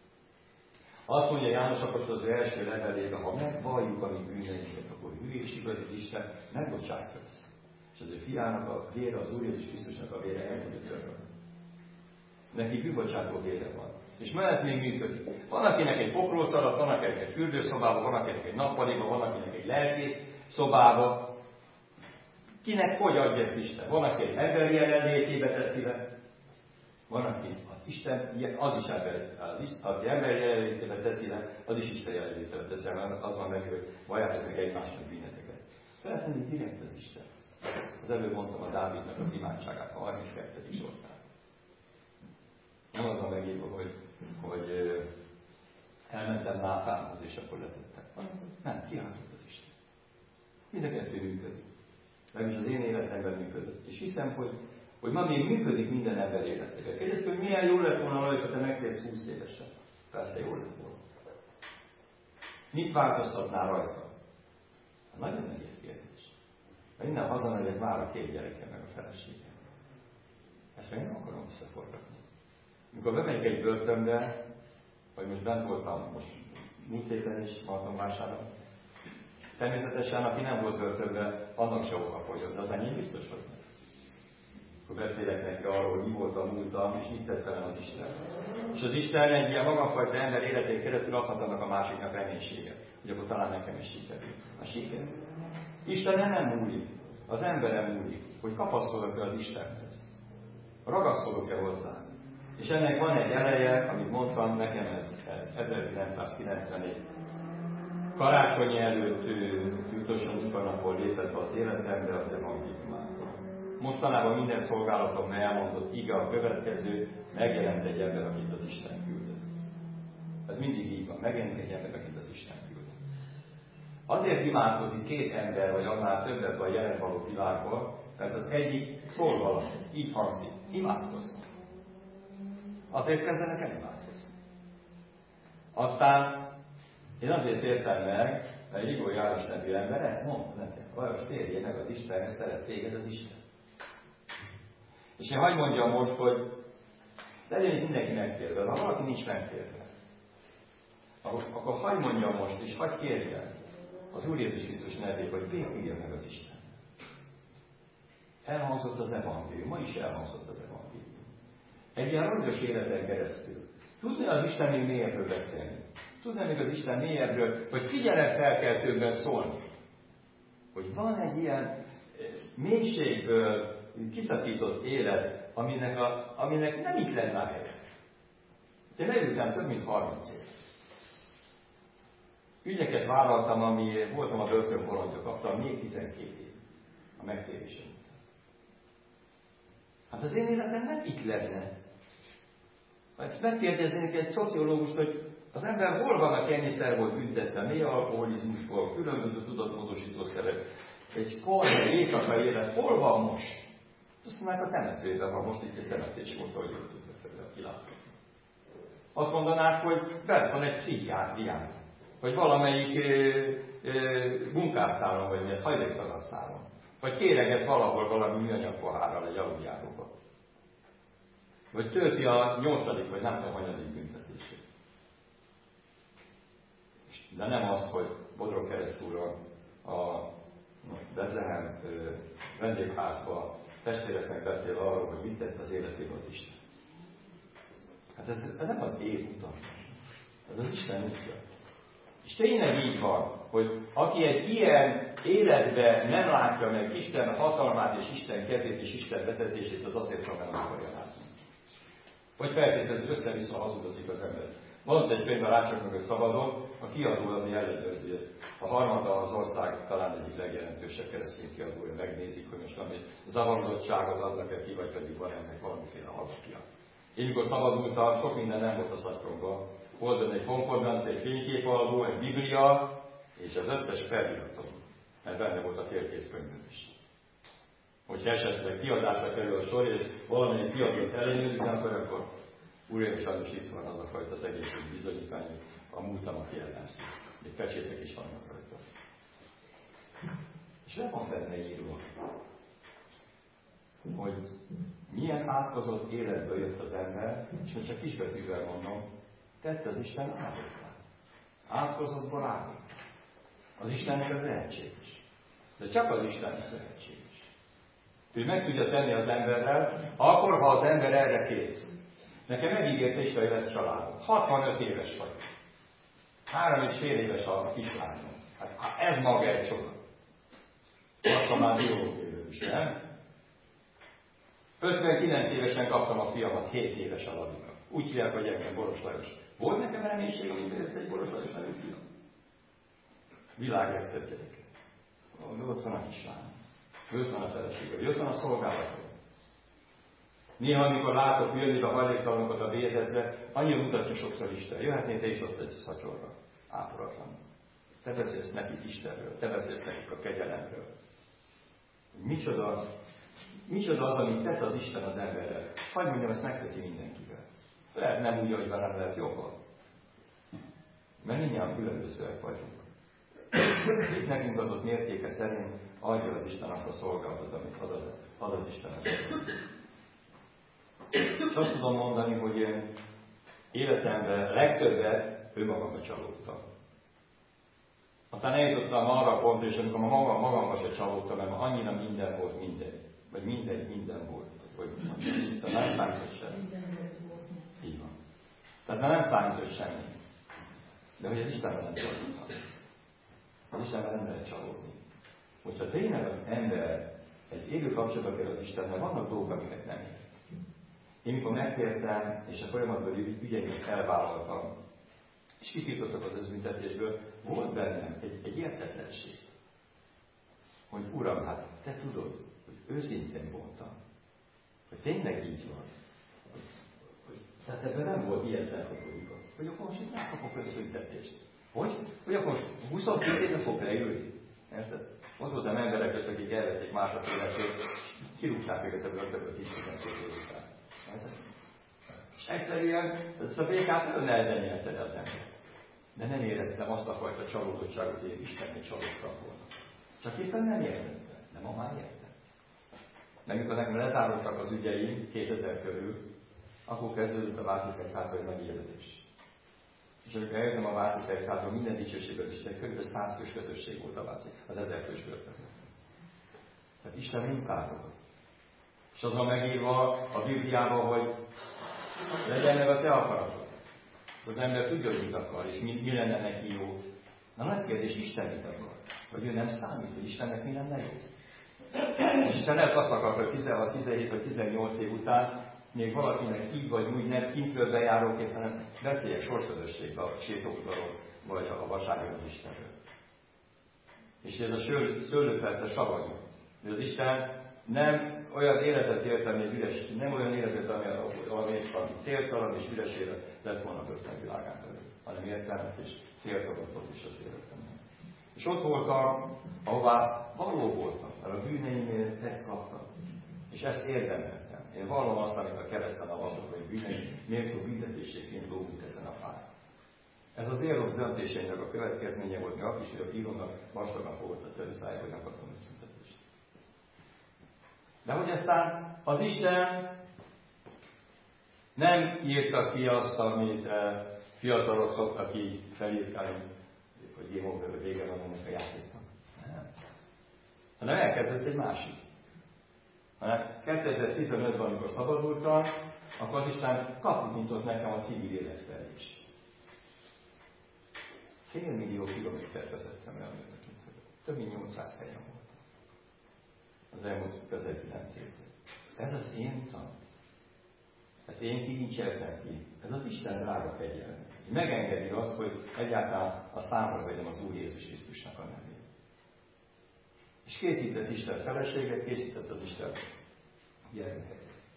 Azt mondja János apostol az első levelében, ha megvalljuk a mi bűneinket, akkor hű és igaz az Isten megbocsájtasz. És az ő fiának a vére, az Úr Jézus Krisztusnak a vére el tudja törölni. Neki bűnbocsátó vére van. És ma ez még működik. Van akinek egy pokróc alatt, van akinek egy fürdőszobában, van akinek egy nappaliban, van akinek egy lelkész szobában. Kinek hogy adja ezt Isten? Van, aki egy emberi jelenlétébe teszi le. Van, aki az Isten, az is aki emberi jelenlétébe teszi le, az is Isten jelenlétébe teszi le, mert az van meg, hogy valljátok meg egymásnak bűneteket. Feltenni direkt az Isten. Az előbb mondtam a Dávidnak az imádságát, a 32. sortán. Nem az van megírva, hogy elmentem Nátánhoz, és akkor letettek. Nem, kiáltott az Isten. Mind a kettő működik. Legalábbis az én életemben működött. És hiszem, hogy ma még működik minden ember életében. Kérdezik, hogy milyen jó lett volna, ha te megtérsz 20 évesen. Persze jó lett volna. Mit változtatnál rajta? Nagyon nehéz kérdés. Mert innen hazamegyek már a 2 gyerekem meg a feleségem. Ezt még nem akarom visszaforgatni. Mikor bemegyek egy börtönbe, vagy most bent voltam, most múlt héten is, Martonvásárhelyen, természetesen, aki nem volt börtönben, annak se okafoljon, de az enyém biztos, hogy nem. Akkor beszélek neki arról, hogy mi volt a múltam, és mit tett velem az Isten. És az Isten egy ilyen magamfajta ember életén keresztül adhat annak a másiknak reménységet, hogy akkor talán nekem is sikerül. A siker. Isten nem múlik, az emberem múlik, hogy kapaszkodok-e az Istenhez. Ragaszkodok-e hozzá. És ennek van egy eleje, amit mondtam, nekem ez 1994. Karácsony előtt utolsó munkanapon lépett be az életembe az evangéliumától. Mostanában minden szolgálatom elmondott, ige a következő, megjelent egy ember, akit az Isten küldött. Ez mindig így van, megjelent egy ember, akit az Isten küldött. Azért imádkozik 2 ember, vagy annál többet a jelen való világban, mert az egyik szól valamit, így hangzik, imádkozzon. Azért kezdenek el imádkozni. Aztán én azért értem meg, mert Rigó János nevű ember ezt mondta nekem. Lajos, térjél meg az Istenre, szeret téged az Isten. És én hadd mondjam most, hogy legyen mindenki megtérve, ha valaki nincs megtérve, akkor hadd mondjam most, és hadd kérjem az Úr Jézus Krisztus nevét, hogy béküljön meg az Isten. Elhangzott az evangélium, ma is elhangzott az evangélium. Egy ilyen rongyos életen keresztül. Tudni az Isten még mélyebbről beszélni. Tudni még az Isten mélyebbről, hogy figyelemfelkeltőbben szólni. Hogy van egy ilyen mélységből kiszakított élet, aminek nem itt lenne a hely. Én leültem több mint 30 év. Ügyeket vállaltam, ami voltam a börtönbolondja, kaptam még 12 év a megtérésem. Hát az én életem nem itt lenne. Ha ezt megkérdeznék egy szociológust, hogy az ember hol van, aki ennyiszer volt büntetve, mély alkoholizmusból, különböző tudatmódosítószerek, egy kormány éjszakai élet, hol van most? Azt mondják, a temetőben van, most itt egy temetés volt, ahogy jöttünk fel a kilátni. Azt mondanák, hogy bent van egy pszichiátrián, vagy valamelyik munkásszállon, vagy mi ez, hajléktalanszállon. Vagy kéreget valahol valami műanyag pohárral egy aluljáróba. Vagy tölti a 8. vagy nem tudom, hanyadik büntetését. De nem azt, hogy Bodrog keresztúron a Betlehem vendégházba testvéreknek beszél arról, hogy mit tett az életében az Isten. Hát ez nem az én utam. Ez az Isten útja. És tényleg így van, hogy aki egy ilyen életben nem látja meg Isten hatalmát és Isten kezét és Isten vezetését, az azért van, mert nem akarja látni. Vagy feltétlenül össze-vissza hazudozik az ember. Mondott egy könyv a Rácsok mögött szabadon, a kiadó az ellenőrzi. A harmada az ország talán egyik legjelentősebb keresztény kiadója, megnézik, hogy most ami zavarodottságot adnak-e ki, vagy pedig van ennek valamiféle alapja. Én mikor szabadultam, sok minden nem volt a szakromban. Volt egy konkordancia, egy fényképalbum, egy biblia, és az összes feliratom, mert benne volt a félkész könyvön is. Hogyha esetleg kiadásra kerül a sor, és valamelyik kiadót ellenőrizni, akkor újra sajnos itt van az a fajta szegénység bizonyítvány, hogy a múltamat jellemzi. Még pecsétek is vannak rajta. És le van benne írva, hogy milyen átkozott életből jött az ember, és hogy csak kisbetűvel mondom, tette az Isten áldottát. Átkozottból áldott. Az Istennek ez lehetséges. De csak az Istennek lehetséges. Ő meg tudja tenni az emberrel, akkor, ha az ember erre kész. Nekem megígérte Isten, hogy lesz családom. 65 éves vagy. 3,5 éves a kislányom. Hát ez maga egy csoda. Akkor már biológiai is, nem? 59 évesen kaptam a fiamat, 7 éves a Ladika. Úgy hívják, hogy engem Boros Lajos. Volt nekem reménységem, hogy ez egy Boros Lajos nevű fiam. Világ legszebb gyereke. Ott van a kislány. Ott van a felesége, ott van a szolgálatom. Néha, amikor látok jönni a hajléktalanokat a védezre, annyira mutatja sokszor Isten. Jöhetnél te is ott egy szatyorra, áporatlan. Te beszélsz nekik Istenről, te beszélsz nekik a kegyelemről. Micsoda az, amit tesz az Isten az emberrel. Hadd mondjam, ezt megteszi mindenkivel. Lehet nem úgy, ahogy velem, lehet jobban. Mert mindjárt különbözőek vagyunk. Itt nekünk adott mértéke szerint adja az Isten azt a szolgálatot, amit ad az Isten az emberrel. És azt tudom mondani, hogy én életemben legtöbbet önmagamban csalódtam. Aztán eljutottam arra a pontra, és amikor magamban se csalódtam, mert annyira minden volt mindegy. Vagy minden volt. Hogy nem számított semmi. Így van. Tehát nem számított semmi. De hogy az Istenben nem csalódtam. Az Istenben nem lehet csalódni. Hogyha tényleg az ember egy élő kapcsolatban kell az Istennel, vannak dolgok, amiket nem ért. Én mikor megtértem, és a folyamatban ügyeimet elvállaltam, és kitiltottak az özbüntetésből, volt bennem egy értetlenség. Hogy Uram, hát te tudod, hogy őszintén voltam. Hogy tényleg így van. Tehát ebben nem volt ilyen szempontból, hogy akkor most itt megkapok özbüntetést. Hogy akkor most 22 éve fog leülni. Érted? Az voltam emberek között, akik elvették másodfélesét, kirúgták őket ebből a kb. 10-12 év után. És egyszerűen ezt a békát nagyon nehezen nyerte az ember. De nem éreztem azt a fajta csalódottságot, hogy én Istennél csalódtam volna. Csak éppen nem értettem. De ma már értem. Mert mikor nekem lezárodtak az ügyeim 2000 körül, akkor kezdődött a Városfegyházai megérdezés. És amikor eljöttem a Városfegyházba, minden dicsőség az Isten, kb. 100 fős közösség volt a Váci, az 1000 fős börtönben. Tehát Isten munkázott. És az van megírva a Bibliában, hogy legyen meg a te akaratod. Az ember tudja, hogy mit akar, és mi lenne neki jó. Na nagy kérdés, Isten mit akar? Vagy ő nem számít, hogy Istennek mi lenne jó? És Isten lehet azt akar, hogy 16, 17 vagy 18 év után még valakinek így vagy úgy nem kintről bejáróként, hanem beszéljek sorsközösségbe a sétóudvaron, vagy a vasárjon az Istenről. És ez a szőlő persze savanyú. De az Isten nem olyan életet élt, ami üres, nem olyan életet, ami céltalan és üres élet lett volna a börtönvilágán belül, hanem értelmet és célt adott is az életemben. És ott voltam, ahová való voltam, mert a bűneimnél ezt kaptam. És ezt érdemeltem. Én vallom azt, amit a kereszten avatok, hogy bűneim méltó büntetéséként lógunk ezen a fájn. Ez az érosz döntéseinek a következménye volt, mert akkor is, hogy a bírónak vastagan fogott a ceruszája, hogy nem kaptam összüntetést. De hogy aztán az Isten nem írta ki azt, amit fiatalok szoktak így felírkálni, hogy game over, hogy vége van ennek a játéknak. Nem. Hanem elkezdett egy másik. Hanem 2015-ben, amikor szabadultam, akkor az Isten kaput nyitott nekem a civil élet felé is. 1,5 millió kilométert vezettem el, több mint 800 helyen voltam. Az elmúlt közel 9 évben. Ez az én utam. Ezt én kilincseltem ki. Ez az Isten drága kegyelme. Megengedi azt, hogy egyáltalán a számra vegyem az Úr Jézus Krisztusnak a nevét. És készített Isten feleséget, készített az Isten gyermeket.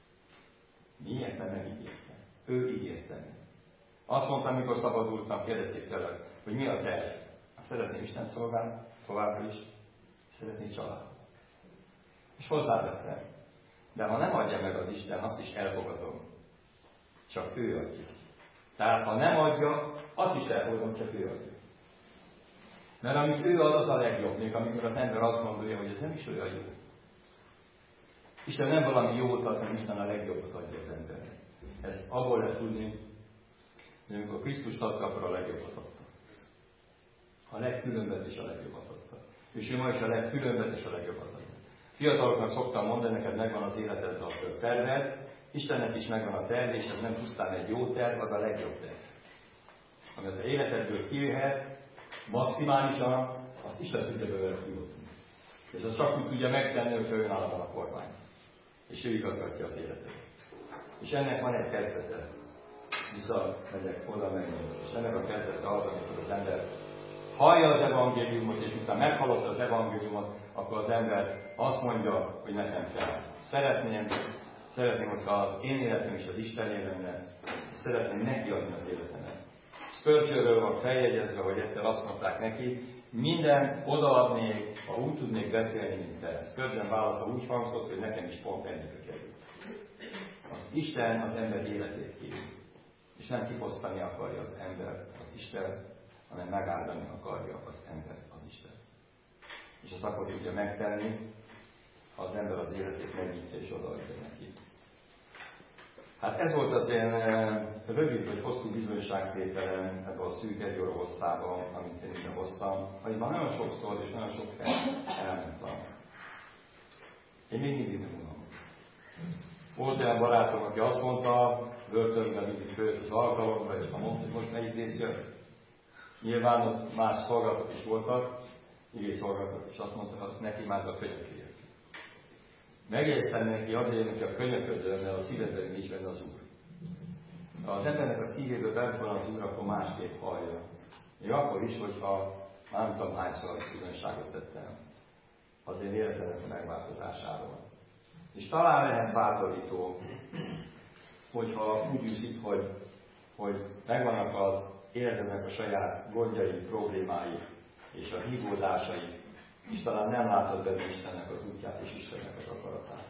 Miért nem megígérte? Ő ígérte. Azt mondtam, amikor szabadultam, kérdezték tőle, hogy mi a terv. Szeretném Isten szolgálni, továbbra is. Szeretném családot. És hozzávettem. De ha nem adja meg az Isten, azt is elfogadom. Csak ő adja. Tehát ha nem adja, azt is elfogadom, csak ő adja. Mert amit ő ad, az a legjobb, még amikor az ember azt gondolja, hogy ez nem is olyan jó. Isten nem valami jót ad, hanem Isten a legjobbat adja az embernek. Ezt abból lehet tudni, hogy amikor Krisztust adta, akkor a legjobbat adta. A legkülönbet és a legjobbat adta. És ő ma is a legkülönbet és a legjobbat adta. Fiataloknak szoktam mondani, neked megvan az életed a terved, Istennek is megvan a terv, és ez nem pusztán egy jó terv, az a legjobb terv. Amit az életedből kijöhet, maximálisan, azt Isten tudja belőle kihozni. És azt csak úgy tudja megtenni, hogyha önállóan van a kormány. És ő igazgatja az életet. És ennek van egy kezdete. Visszamegyek oda megmondani. És ennek a kezdete az, amikor az ember hallja az evangéliumot, és utána meghallotta az evangéliumot, akkor az ember azt mondja, hogy nekem kell. Szeretném, hogyha az én életem is az Isten élene, szeretném neki adni az életemet. Spurgeonről van feljegyezve, hogy egyszer azt mondták neki, minden odaadnék, ha úgy tudnék beszélni, mint te. Spurgeon válasza úgy hangzott, hogy nekem is pont ennyibe kerül. Isten az ember életét kéri. És nem kifosztani akarja az embert az Isten, hanem megáldani akarja az embert az Isten. És azt akkor tudja megtenni, ha az ember az életét megnyitja és odaadja neki. Hát ez volt az én rövid vagy hosszú bizonyságtételem ebben a szűk egy óra hosszában, amit én ide hoztam, amiben nagyon sokszor és nagyon sok helyen elmondtam. Én még mindig nem unom. Volt olyan barátom, aki azt mondta, börtönben mindig följött az alkalomra, és mondta, hogy most melyik rész jön. Nyilván más szolgálatok is voltak, igény szolgálatok, és azt mondta, hogy neki már a könyökért. Megjegyeztem neki azért, hogy a könyöködön, mert a szívedben nincs benne az Úr. Ha az embernek a szívéből bent van az Úr, akkor másképp hallja. Még akkor is, hogyha már nem tudom hányszor bizonyságot tettem az én életemnek a megváltozásáról. És talán lehet bátorító, hogyha úgy üszik, hogy megvannak az életemnek a saját gondjai, problémái és a hívódásai, és talán nem látod benne Istennek az útját és Istennek az akaratát.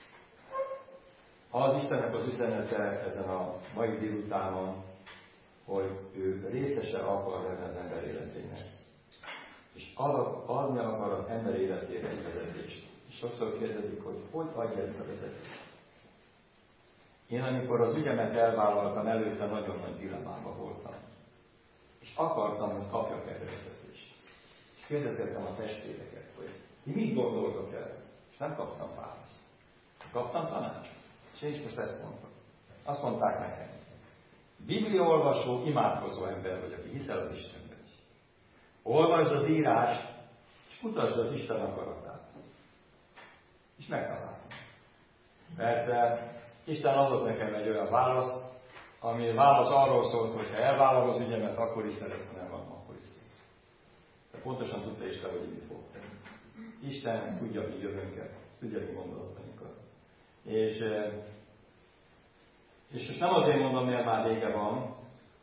Az Istennek az üzenete ezen a mai délutánon, hogy ő részese akar lenni az ember életének. És adni akar az ember életére egy vezetést. És sokszor kérdezik, hogy adja ezt a vezetést. Én amikor az ügyemet elvállaltam, előtte nagyon nagy dilemmában voltam. És akartam, hogy kapjak erre vezetést. És kérdezgettem a testvéreket, hogy ti mit gondoltok el? És nem kaptam választ. Kaptam tanácsot. És én is most ezt mondtam. Azt mondták nekem. Bibliaolvasó, imádkozó ember vagy, aki hiszel az Istenben is. Olvasd az írást, és mutasd az Isten akaratát. És megtaláltam. Persze, Isten adott nekem egy olyan választ, ami válasz arról szólt, hogy ha elvállalom az ügyemet, akkor is szeret, ha nem van, akkor is szeret. De pontosan tudta Isten, hogy mit fog tenni. Isten tudja mi jövőnket, tudja mi gondolatainkat. És most nem azért mondom, mert már vége van,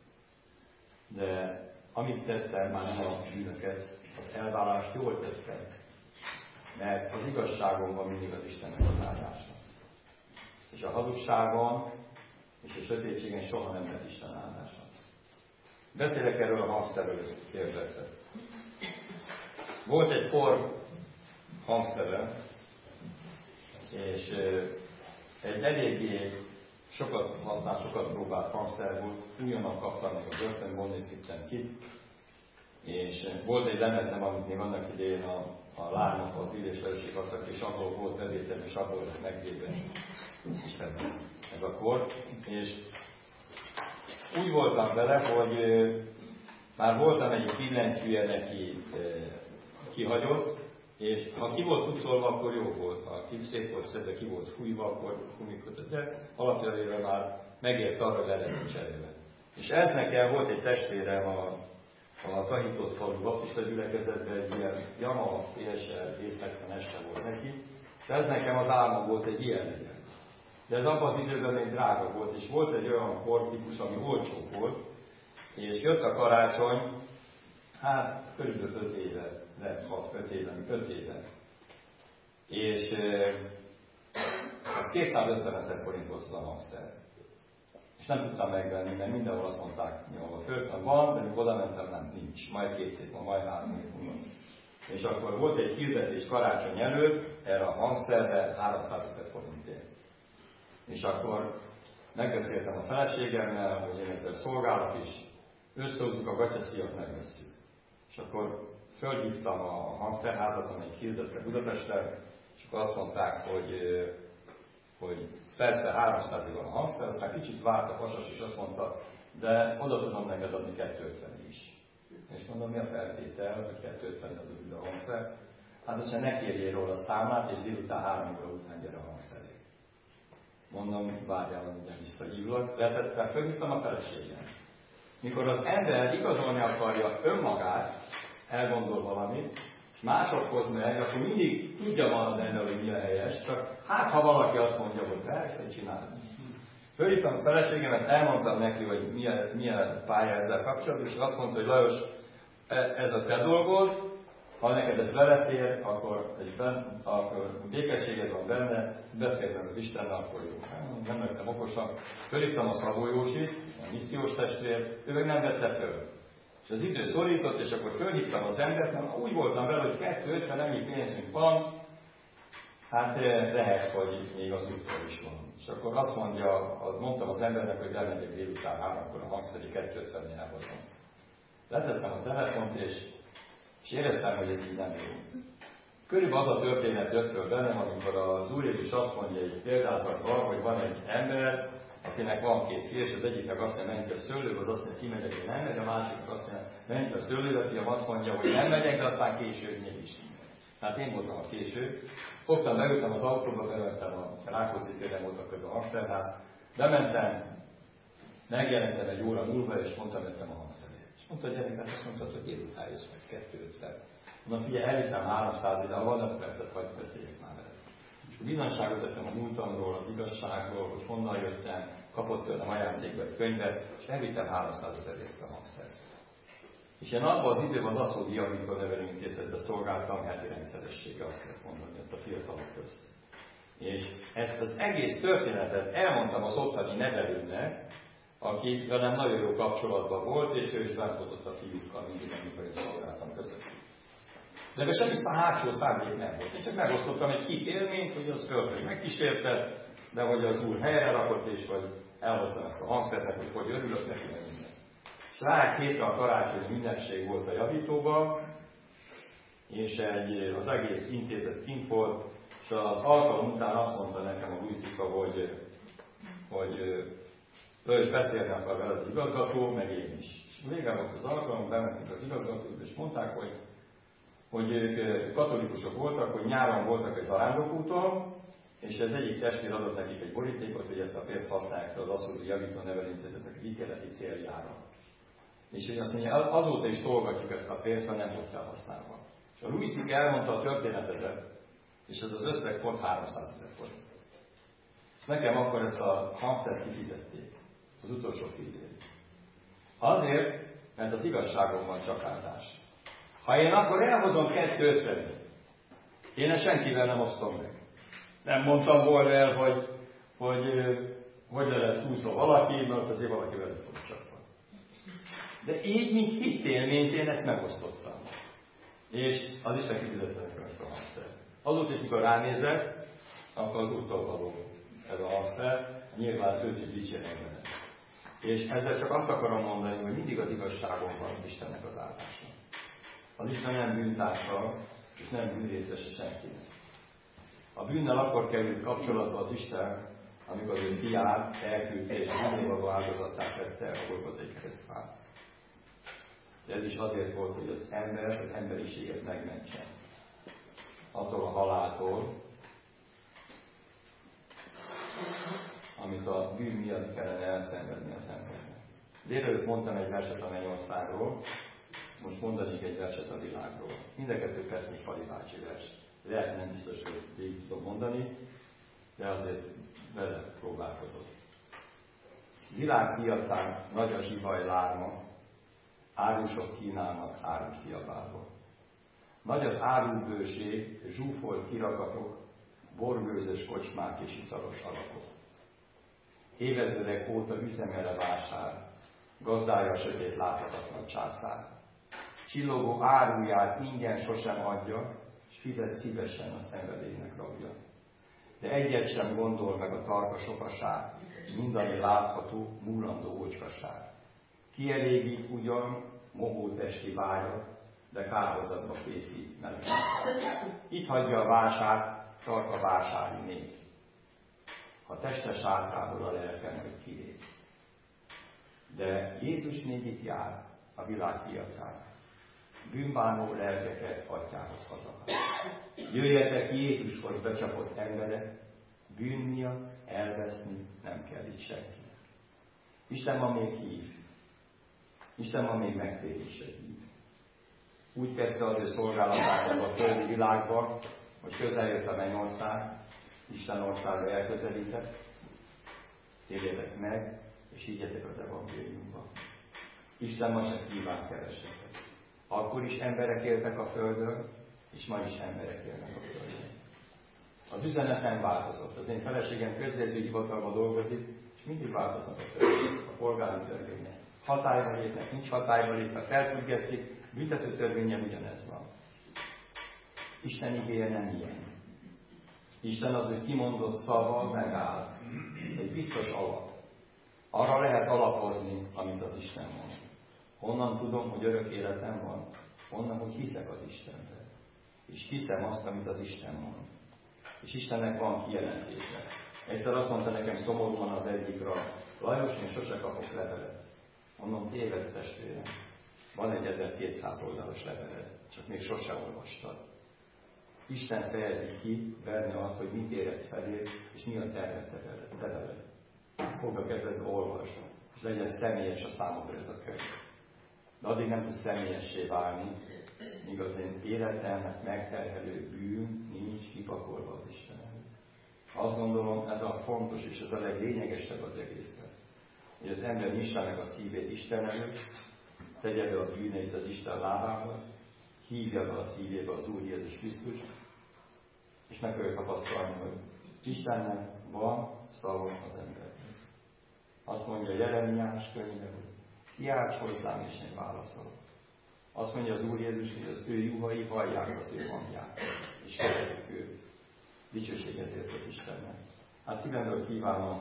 de amit tettem, már nem a bűnöket, az elvállalást jól tettem. Mert az igazságomban mindig az Istennek az áldása. És a hazugságban és a sötétségen soha nem lett Isten áldása. Beszélek erről a hamszterről, kérdezett. Volt egy por hamsztere, és egy eléggé sokat használt, sokat próbált hamszter volt, újonnan kaptam még a börtönból, még vittem ki, és volt egy lemezem, amit még annak idején a lányok az írésvelőség adtak, és abból volt bevétel, és abból lett megvédve Istenben ez a kor. És úgy voltam vele, hogy már voltam egy billentyűje neki kihagyott, és ha ki volt pucolva, akkor jó volt. Ha szép volt szedve, ki volt fújva, akkor gumikötött. De alapjáról már megért arra, hogy le lett cserélve. És ez nekem volt egy testvérem a Tahitott falu baptista gyülekezetben, egy ilyen Yamaha PSR 270-es volt neki, és ez nekem az álmom volt, egy ilyen legyen. De ez abban az időben még drága volt, és volt egy olyan kortípus, ami olcsó volt, és jött a karácsony, hát körülbelül 5 éve, lehet 5 éve. És 250 000 forint volt az a hangszer. És nem tudtam megvenni, mert mindenhol azt mondták, hogy a földön van, de amikor oda mentem, nem, nincs. Majd 2 hét, majd 3 hét múlva. És akkor volt egy hirdetés karácsony előtt, erre a hangszerre 300 000 forintért. És akkor megbeszéltem a feleségemmel, hogy én ezzel szolgálok, és összehozunk a gatyaszíjat, megvesszük. És akkor fölhívtam a hangszerházat, amelyik hirdette Budapesten, és akkor azt mondták, hogy persze 300-ig van a hangszer, aztán kicsit várt a pasas, és azt mondta, de oda tudom neked adni 250 is. És mondom, mi a feltétel, hogy 250 adod a hangszer? Hát azt mondja, ne kérjél róla a számlát, és délután 3 óra után gyere a hangszeré. Mondom, várjál, hogy visszahívlak, de fölhívtam a feleségem. Mikor az ember igazolni akarja önmagát, elgondol valamit, és másokhoz megy, akkor mindig tudja benne, hogy mi a helyes, csak hát ha valaki azt mondja, hogy persze, csinálj. Fölhívtam a feleségemet, elmondtam neki, hogy milyen pálya ezzel kapcsolatban, és azt mondta, hogy Lajos, ez a te dolgod, ha neked ez belefér, akkor békességed van benne, beszéltem az Istennel, akkor jó. Nem lettem okosan. Fölhívtam a Szabó Jósit, a missziós testvér, ő meg nem vette föl. És az idő szorított, és akkor fölhívtam az embert, mert úgy voltam vele, hogy 250 ennyi pénzünk van, hát lehet, hogy még az úttól is van. És akkor azt mondtam az embernek, hogy bemegyek délután 3-kor a hangszeri 250-nél elhozom. Letettem a telefont, és éreztem, hogy ez így nem jó. Körülbelül az a történet jött föl bennem, amikor az Úr Jézus azt mondja egy példázatban, hogy van egy ember, akinek van 2 fia, és az egyiknek azt mondja, menj ki a szőlőbe, az azt mondja, kimegyek, hogy nem megy, a másiknak azt mondja, menj ki a szőlőbe, fiam azt mondja, hogy nem megyek, de aztán később mégis. Hát én voltam a késő. Fogtam, beültem az autóba, bementem a Rákóczi téren, voltak közben a hangszerház, bementem, megjelentem egy óra múlva, és mondtam, jöttem a hangszerét. És mondta a gyerek, hát azt mondtad, hogy délután jössz meg 250. Mondom, figyelj, elviszem 300 ide, ha van 5 percet, hagyj beszéljek már veled. És akkor bizonságot tettem a múltamról, az igazságról, hogy honnan jöttem, kapott tőlem ajándékba egy könyvet, és elvittem 300 000 részt a hangszert. És én abban az időben az Aszódi Javító Nevelőintézetben szolgáltam heti rendszerességgel, azt lehet mondani, ott a fiatalok közt. És ezt az egész történetet elmondtam az ottani nevelőnek, aki velem nagyon jó kapcsolatban volt, és ő is bántott a fiúkkal mindig, amikor én szolgáltam közöttük. De ebben semmi hátsó szándék nem volt. Én csak megosztottam egy hit élményt, hogy az költöző megkísértett, de hogy az Úr helyre rakott, és hogy elhoztam ezt a hangszert, hogy örülök neki, meg minden. És rá 1 hétre a karácsonyi ünnepség volt a javítóban, és az egész intézet kint volt, és az alkalom után azt mondta nekem a Luisika, hogy ő is beszélni akar veled az igazgató, meg én is. És vége volt az alkalom, bementünk az igazgatót, és mondták, hogy ők katolikusok voltak, hogy nyáron voltak egy zarándokúton, és az egyik testvér adott nekik egy borítékot, hogy ezt a pénzt használják fel az Aszódi Javító Nevelőintézetnek ítéleti céljára. És hogy azt mondja, azóta is tolgatjuk ezt a pénzt, ha nem volt felhasználva. És a Luiszik elmondta a történetet, és ez az összeg pont 300 000 forint. Nekem akkor ezt a hangszert kifizették, az utolsó fillért. Azért, mert az igazságon van csak áldás. Ha én akkor elhozom 250-et, én ezt senkivel nem osztom meg. Nem mondtam volna el, hogy le lehet húzva valaki, mert azért valaki veled fog csapva. De így, mint hitélményt, én ezt megosztottam. És az Isten kifizette nekem ezt a hangszert. Azóta, amikor ránézek, akkor az Úrtól való ez a hangszer, nyilván őt is dicsérnek benne. És ezzel csak azt akarom mondani, hogy mindig az igazságon van Istennek az áldása. Az Isten nem bűntársa, és nem bűnrészese senkinek. A bűnnel akkor került kapcsolatba az Isten, amikor az ő fiát elküldte, és bűnnévaló áldozattá tette a Golgothai keresztfán. De ez is azért volt, hogy az ember, az emberiséget megmentsen. Attól a haláltól, amit a bűn miatt kellene elszenvedni az embernek. Délelőtt mondtam egy verset a Mennyországról, most mondanék egy verset a világról. Mind a kettő persze Fali bácsi vers. Lehet, nem biztos, hogy végig tudom mondani, de azért vele próbálkozok. Világpiacán nagy a zsivaj lárma, árusok kínálnak árut kiabálva. Nagy az árubőség, zsúfolt kirakatok, borgőzös kocsmák és italos alakok. Évezredek óta üzemel vásár, gazdája a sötét láthatatlan császár. Csillogó áruját ingyen sosem adja, és fizet szívesen a szenvedélynek rabja. De egyet sem gondol meg a tarka sokaság, mindannyi látható, múlandó ócskaság. Kielégít ugyan mohó testi vágyat, de kárhozatba készít meleg. Itt hagyja a vásárt, csak a vásári nép. Ha teste sátrából a lelke majd kilép. De Jézus még itt jár a világ piacán. Bűnbánó lelkeket atyához haza. Jöjjetek Jézushoz becsapott emberek, bűn miatt elveszni nem kell itt senkinek. Isten ma még hív. Isten ma még megtérésre hív. Úgy kezdte az ő szolgálatát a földi világban, hogy közel jött a mennyország, Isten országa elközelített. Térjetek meg, és higgyetek az evangéliumban. Isten ma sem kíván keresetet. Akkor is emberek éltek a földön, és ma is emberek élnek a földön. Az üzenet nem változott. Az én feleségem közjegyzői hivatalban dolgozik, és mindig változnak a törvények, a polgári törvények. Hatályba lépnek, nincs hatályba lépnek, felfüggesztik, büntető törvényen ugyanez van. Isten igéje nem ilyen. Isten az, hogy kimondott szava megáll. Egy biztos alap. Arra lehet alapozni, amit az Isten mond. Honnan tudom, hogy örök életem van? Honnan, hogy hiszek az Istenben. És hiszem azt, amit az Isten mond. És Istennek van kijelentése. Egyszer azt mondta nekem szomorúan az egyikra, Lajos, én sose kapok levelet. Mondom, tévedsz testvérem. Van egy 1200 oldalas leveled, csak még sose olvastad. Isten fejezi ki benne azt, hogy mit érez felé, és mi a tervet te veled. Fogd a kezedbe, olvasd, és legyen személyes a számodra ez a könyv. De addig nem tudsz személyessé válni, míg az én életemnek megterhelő bűn nincs kipakolva az Isten előtt. Azt gondolom, ez a fontos, és ez a leglényegesebb az egészben. Hogy az ember nyissa meg a szívét Isten előtt, tegye be a bűneit az Isten lábához, hívja be a szívébe az Úr Jézus Krisztust, és meg kell tapasztalni, hogy Istennek van szava az emberhez. Azt mondja Jeremiás könyve, hogy kiálts hozzám, és én válaszolok. Azt mondja az Úr Jézus, hogy az ő juhai hallják az ő hangját, és követik őt. Dicsőség ezért az Istennek. Hát szívemből kívánom,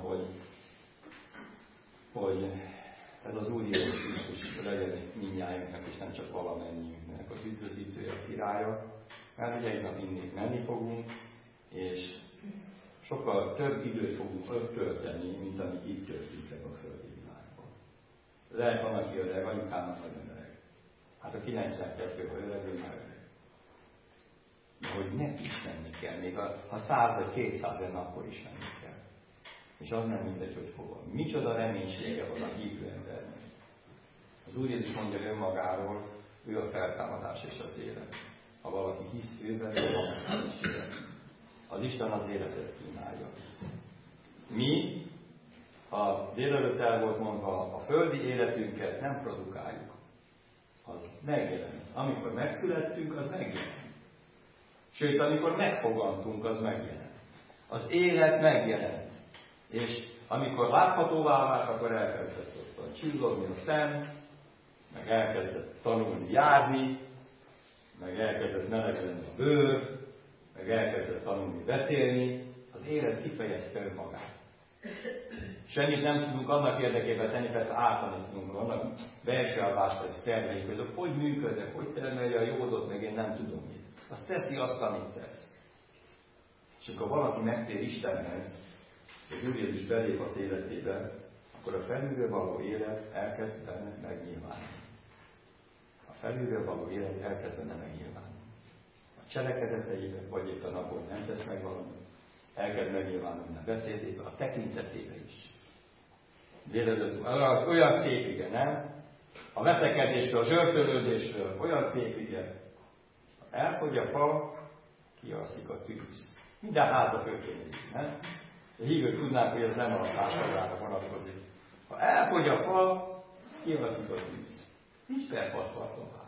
hogy ez az Úr Jézus Krisztus legyen mindnyájunknak, és nem csak valamennyiünknek az üdvözítője, a királya, mert ugye egy nap innét menni fogunk, és sokkal több időt fogunk tölteni, mint amit itt töltünk a földi világban. Lehet van, aki öreg, anyukámnak nagyon öreg. Hát a 92, ha öreg, ő már öreg. De hogy neki is menni kell, még ha 100 vagy 200 ön, akkor is menni kell. És az nem mindegy, hogy hova. Micsoda reménysége van a hívő embernek. Az Úr Jézus mondja önmagáról, ő a feltámadás és az élet. Ha valaki hisz őben, akkor is élet. Az Isten az életet kínálja. Mi, ha délelőtt el volt mondva, a földi életünket nem produkáljuk. Az megjelent. Amikor megszülettünk, az megjelent. Sőt, amikor megfogantunk, az megjelent. Az élet megjelent. És amikor láthatóvá vált, akkor elkezdett ott csillogni a szem, meg elkezdett tanulni járni, meg elkezdett melegedni a bőr, meg elkezdett tanulni beszélni, az élet kifejezte önmagát. Semmit nem tudunk annak érdekében tenni, persze átanítunk, vannak belsőállásra szerveink, hogy működnek, hogy termelje a jódot, meg én nem tudom mit. Azt teszi azt, amit tesz. És amikor valaki megtér Istenhez, hogy Úr Jézus belép az életébe, akkor a felülről való élet elkezd benne megnyilvánulni. A felülről való élet elkezd benne megnyilvánulni. A cselekedeteiben, vagy éppen abból nem tesz meg valamit, elkezd megnyilvánulni a beszédébe, a tekintetébe is. Olyan szép ige, nem? A veszekedésről, a zsörtölődésről, olyan szép ige. Elfogy a fa, kialszik a tűz. Minden hátra fölkényezik, nem? A hívők tudnák, hogy ez nem a társadalmára vonatkozik. Ha elfogy a fa, kialszik a tűz. Nincs perpartparton már.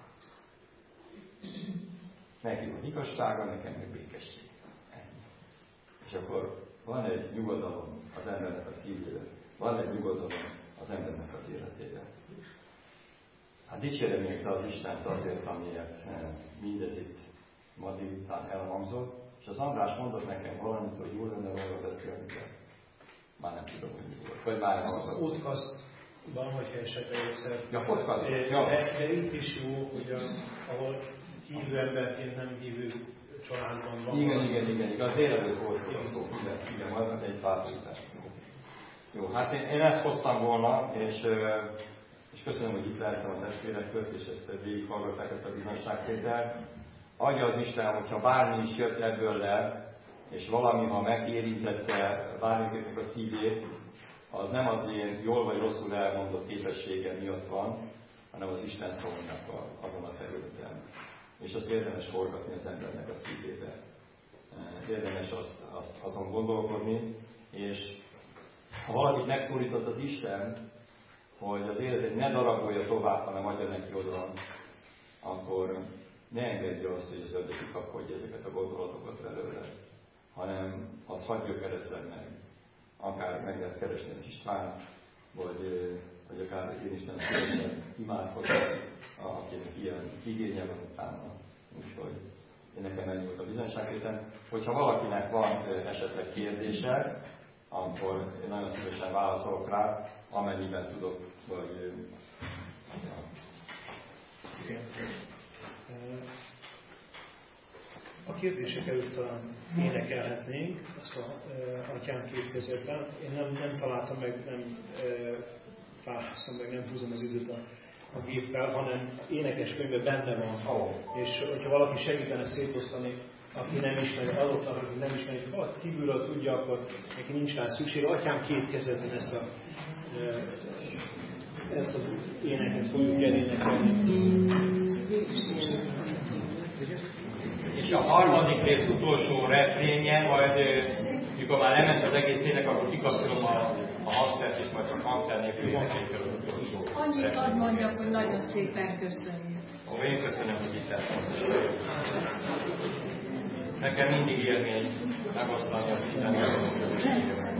Neki van igazsága, nekem meg békesség. És akkor van egy nyugodalom az embernek a szívében. Van egy nyugodalom az embernek az életében. Hát dicsérem még az Istent azért, amiért mindez itt ma délután elhangzott, és az András mondott nekem valamit, hogy jól lenne róla beszélni, de már nem tudom, hogy mi volt. Vagy már az podcastban, hogyha esetleg egyszer. Ja, podcast. De itt is jó, hogy ahol hívő emberként nem hívő családban van. Igen. Az délelőtt volt szó. Igen, majd egy változás. Jó, hát én ezt hoztam volna, és köszönöm, hogy itt lehettem a testvérek közt, és ezt végighallgatták, ezt a bizonságtételt. Adja az Isten, hogyha bármi is jött ebből le, és valami, ha megérintette bármiknek a szívét, az nem az én jól vagy rosszul elmondott képessége miatt van, hanem az Isten szólnak azon a területen. És azt érdemes forgatni az embernek a szívébe. Érdemes azon gondolkodni, és ha valakit megszólított az Isten, hogy az életét ne darabolja tovább, hanem adja neki oda, akkor ne engedje azt, hogy az ördög kikapkodja ezeket a gondolatokat belőle, hanem az hadd gyökerezzen meg. Akár meg lehet keresni az István, vagy akár én Isten szeretném imádkozni, akinek ilyen igénye van utána. Úgyhogy én nekem ennyi volt a bizonyságtétel. Hogyha valakinek van esetleg kérdése, akkor én nagyon szívesen válaszolok rá, amennyiben tudok, vagy... Igen. A kérdések előtt talán énekelhetnénk azt a Atyám két kezedben. Én nem találtam meg, nem fáráztam meg, nem húzom az időt a géppel, hanem énekes könyvben benne van. És hogyha valaki segítene szétosztani, aki nem ismeri, azoknak, aki nem ismeri, ha valaki kívülről tudja, akkor neki nincs rá szükség. Atyám két kezedben ezt az éneket fogjuk elénekelni. És a harmadik rész utolsó refrénje, majd mikor már lement az egész ének, akkor kikapcsolom a hangszert, és majd csak hangszer nélkül énekeljük el az utolsó. Annyit hadd mondjak, hogy nagyon szépen köszönjük. Én köszönöm, hogy itt eltem. Nekem mindig élmény megosztani az Istennek.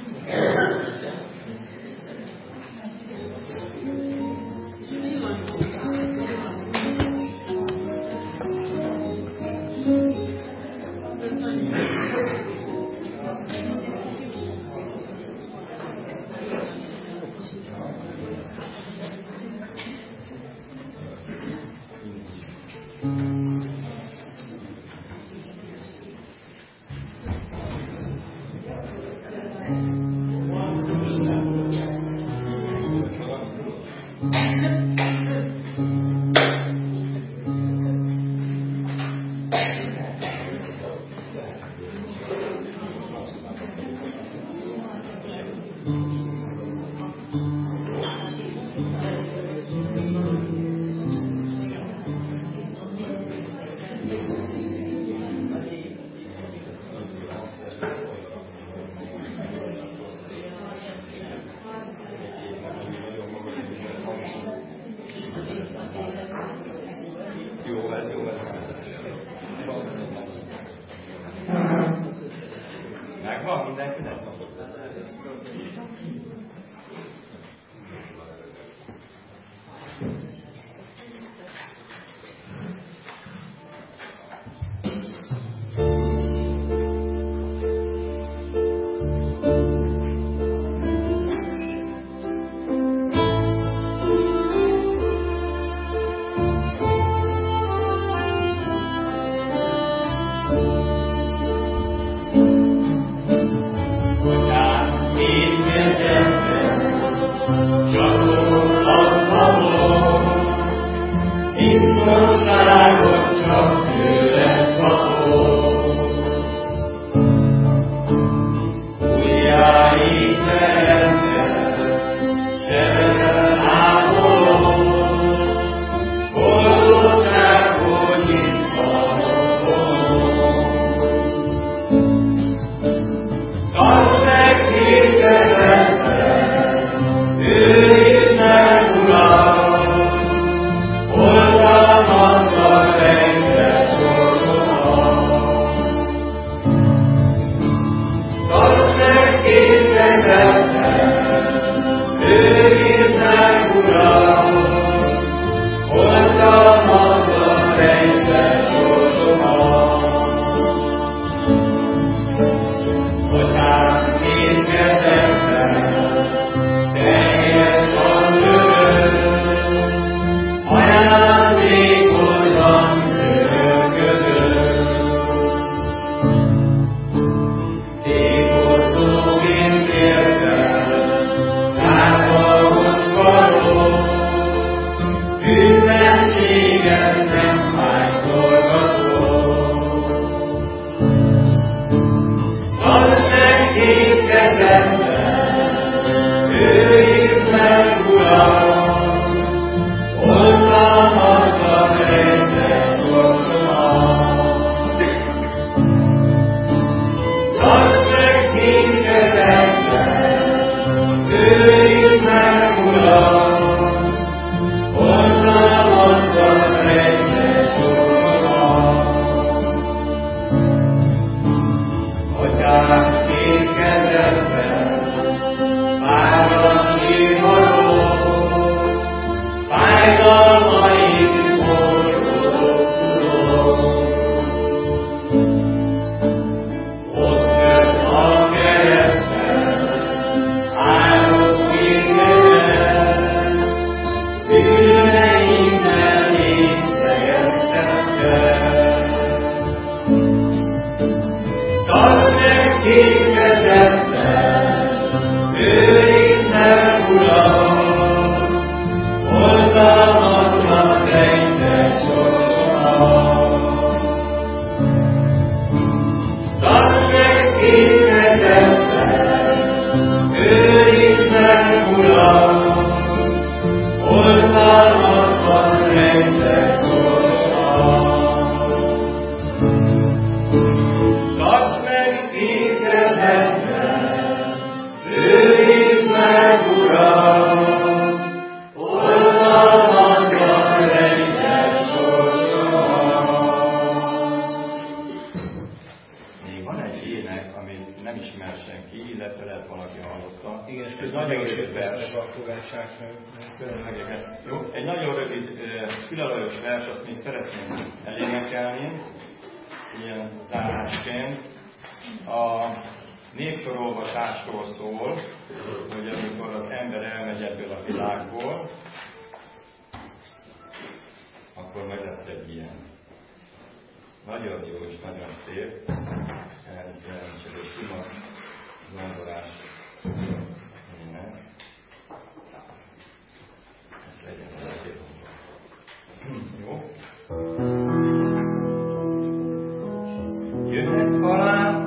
Megvan mindenkinek? olvassa a fogátság könyveket. Jó, egy nagyon rövid Füle Lajos vers, azt még szeretném elénekelni, ilyen zárásként. A népsorolvasásról szól, hogy amikor az ember elmegy ebből a világból, akkor majd lesz egy ilyen. Nagyon jó és nagyon szép. Ez csak egy sima gondolás. Ez legyen szép. Jó. Jöhet halál,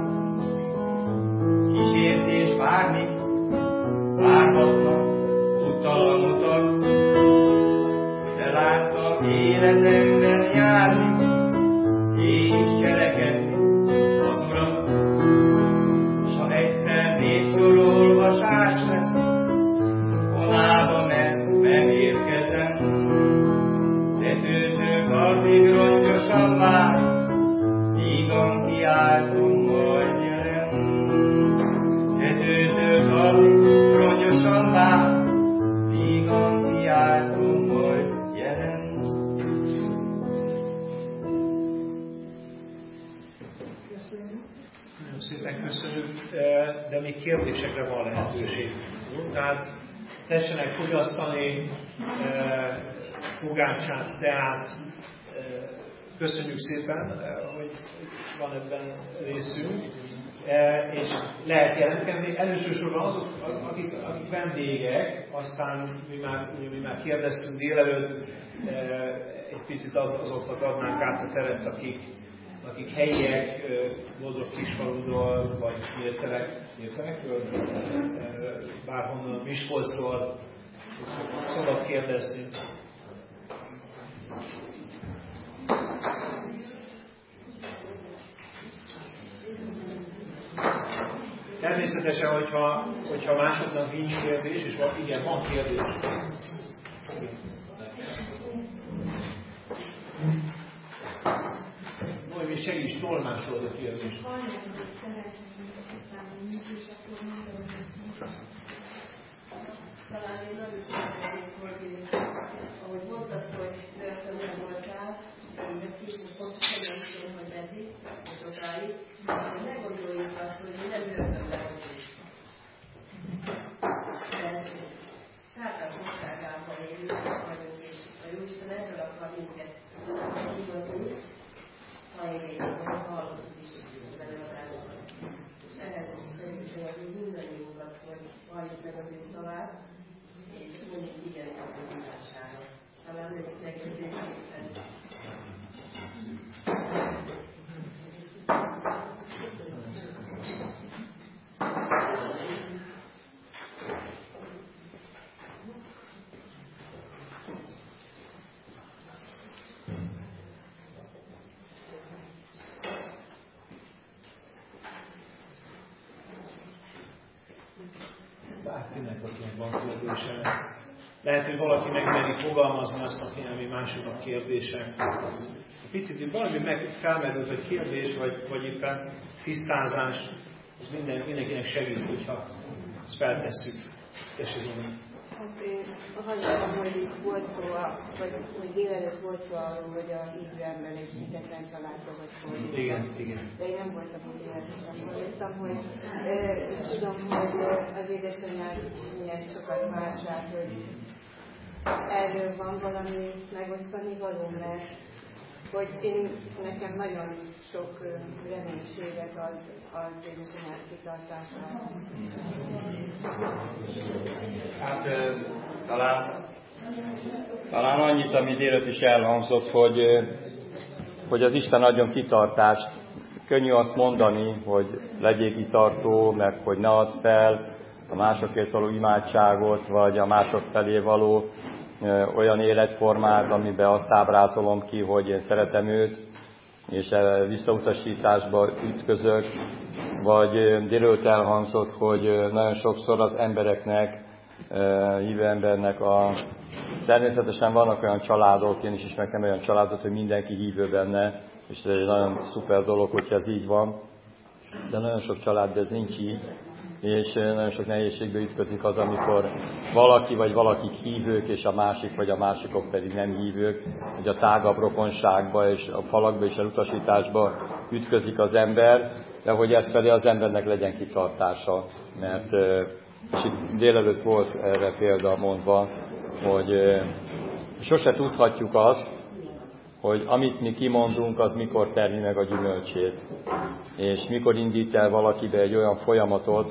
kísértés várni, várhatnak, úttalan utak, de láttam életemben járni, és cselekedni az Uram, s ha egyszer népsorolvasás lesz, vonába megérkezem, tetőtől addig rongyosan vár, vígan kiáltom majd jelen. Tetőtől addig rongyosan vár, vígan kiáltom majd jelen. Nagyon szépen köszönjük, de még kérdésekre van lehetőség. Tehát tessenek fogyasztani fogácsát, teát. Köszönjük szépen, hogy van ebben részünk. És lehet jelentkezni. Elősorban azok, akik vendégek, aztán mi már kérdeztünk délelőtt, egy picit azoknak adnánk át a teret, akik helyiek, Bodrog Kisfaluról, vagy Mértelekről, bárhonnan, Miskolcról, szabad kérdezni. Természetesen, hogyha másoknak nincs kérdés, és igen, van kérdés. Majd még segíts, tolmácsolod a kérdést. Talán én nagyon szeretném, hogy ahogy mondtad, hogy börtönben voltál, így a később pontosan nem tudom, hogy eddig, és okáig, hogy ne gondoljuk azt, hogy mi nem börtönben vagyunk. De sátán országában élünk vagyunk, és a Jóisten ebből akar minket kihozni, ha élünk, hogy hallottuk is az előadásokat. És ehhez is szerintem az mindannyiunkat, hogy halljuk meg az ő szavát, és mondjuk igen az ő hívására. Talán ők megjegyzésképpen. Bárkinek, akinek van kérdése. Lehet, hogy valaki megmeri fogalmazni azt, ami másoknak kérdése. Picit valami felmerült, vagy kérdés, vagy éppen tisztázás, az mindenkinek segít, hogyha ezt feltesszük. Hát én hallottam, hogy itt volt szó, vagy hogy délelőtt volt szó arról, hogy a hívő ember egy hitetlen családba vagy fordítva. Igen. De én nem voltam úgy délelőtt. Hallottam, hogy tudom, hogy az édesanyád milyen sokat vásált, hogy erről van valami megosztani való, mert hogy nekem nagyon sok reménységet ad az édesanyád kitartására. Hát talán annyit, ami délután is elhangzott, hogy az Isten adjon kitartást. Könnyű azt mondani, hogy legyél kitartó, meg hogy ne add fel a másokért való imádságot, vagy a mások felé való olyan életformát, amiben azt ábrázolom ki, hogy én szeretem őt, és visszautasításba ütközök, vagy délőtt elhangzott, hogy nagyon sokszor az embereknek, hívő embernek természetesen vannak olyan családok, én is ismertem olyan családot, hogy mindenki hívő benne, és ez egy nagyon szuper dolog, hogyha ez így van, de nagyon sok családban ez nincs így, és nagyon sok nehézségbe ütközik az, amikor valaki vagy valakik hívők, és a másik vagy a másikok pedig nem hívők, hogy a tágabb rokonságba és a falakba és elutasításba ütközik az ember, de hogy ez felé az embernek legyen kitartása, mert és itt délelőtt volt erre példa mondva, hogy sose tudhatjuk azt, hogy amit mi kimondunk, az mikor termi meg a gyümölcsét. És mikor indít el valakibe egy olyan folyamatot,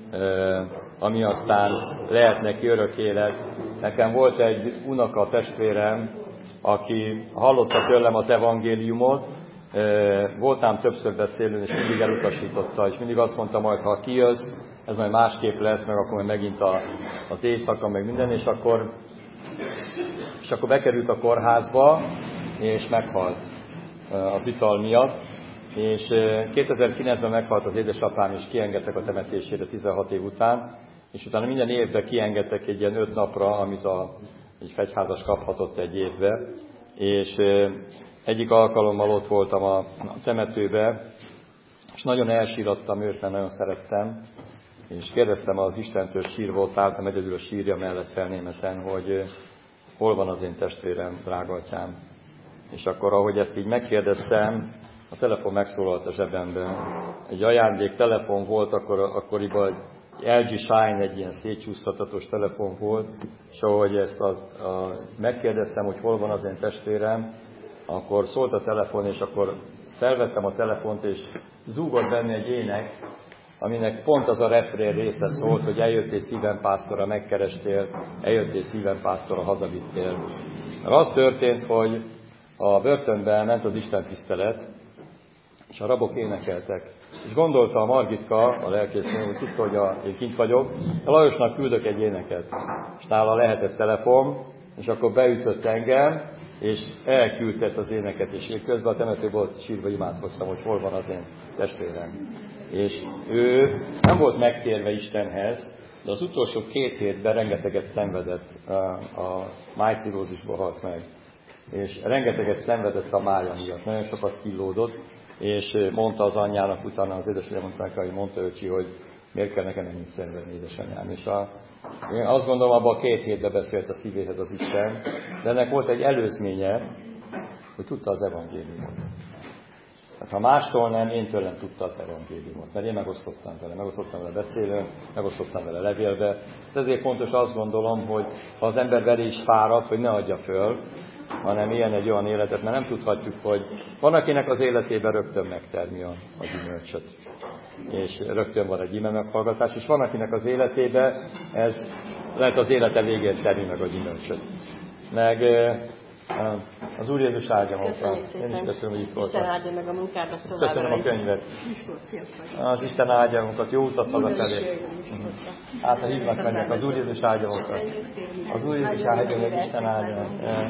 ami aztán lehet neki örök élet. Nekem volt egy unoka testvérem, aki hallotta tőlem az evangéliumot, voltam többször beszélőn, és mindig elutasította, és mindig azt mondta majd, ha kijössz, ez majd másképp lesz, meg akkor megint az éjszaka, meg minden, és akkor bekerült a kórházba, és meghalt az ital miatt, és 2009-ben meghalt az édesapám, és kiengedtek a temetésére 16 év után, és utána minden évben kiengedtek egy ilyen 5 napra, amit egy fegyházas kaphatott egy évbe, és egyik alkalommal ott voltam a temetőbe, és nagyon elsírattam őt, mert nagyon szerettem, és kérdeztem az Istentől sírva, ott álltam egyedül a sírja mellett felnémeten, hogy hol van az én testvérem, drága atyám. És akkor, ahogy ezt így megkérdeztem, a telefon megszólalt a zsebemben. Egy ajándék telefon volt, akkoriban egy LG Shine, egy ilyen szétcsúsztathatós telefon volt, és ahogy ezt megkérdeztem, hogy hol van az én testvérem, akkor szólt a telefon, és akkor felvettem a telefont, és zúgott benne egy ének, aminek pont az a refrén része szólt, hogy eljöttél szívem pásztora, megkerestél, eljöttél szívem pásztora, hazavittél. Mert az történt, hogy a börtönbe ment az Isten tisztelet, és a rabok énekeltek. És gondolta a Margitka, a lelkésznő, hogy tudta, hogy én kint vagyok, a Lajosnak küldök egy éneket. És nála lehetett telefon, és akkor beütött engem, és elküldte ezt az éneket, és én közben a temetőben ott sírva imádkoztam, hogy hol van az én testvérem. És ő nem volt megtérve Istenhez, de az utolsó 2 hétben rengeteget szenvedett, a májcirrózisból halt meg. És rengeteget szenvedett a mája miatt, nagyon sokat killódott, és mondta az anyjának, utána az édesanyja mondta neki, hogy mondta öcsi, hogy miért kell nekem ennyit szenvedni, édesanyám. És én azt gondolom, abban a 2 hétben beszélt a szívéhez az Isten, de ennek volt egy előzménye, hogy tudta az evangéliumot. Tehát ha mástól nem, én tőlem tudta az evangéliumot, mert én megosztottam vele beszélőn, megosztottam vele levélbe. De ezért fontos azt gondolom, hogy ha az ember vele is fárad, hogy ne adja föl, hanem ilyen egy olyan életet, mert nem tudhatjuk, hogy van, akinek az életében rögtön megtermi a gyümölcsöt. És rögtön van egy íme meghallgatás, és van, akinek az életében ez lehet az élete végén termi meg a gyümölcsöt. Meg az Úr Jézus áldja magát. Én is köszönöm, hogy itt voltam. Isten áldja meg a munkádat továbbra. Köszönöm a könyvet. Az Isten áldja magunkat, jó utat hazafelé. Hát, ha hívnak mennek, az Úr Jézus áldja magunkat. Az Úr Jézus áldja meg, Isten áldja.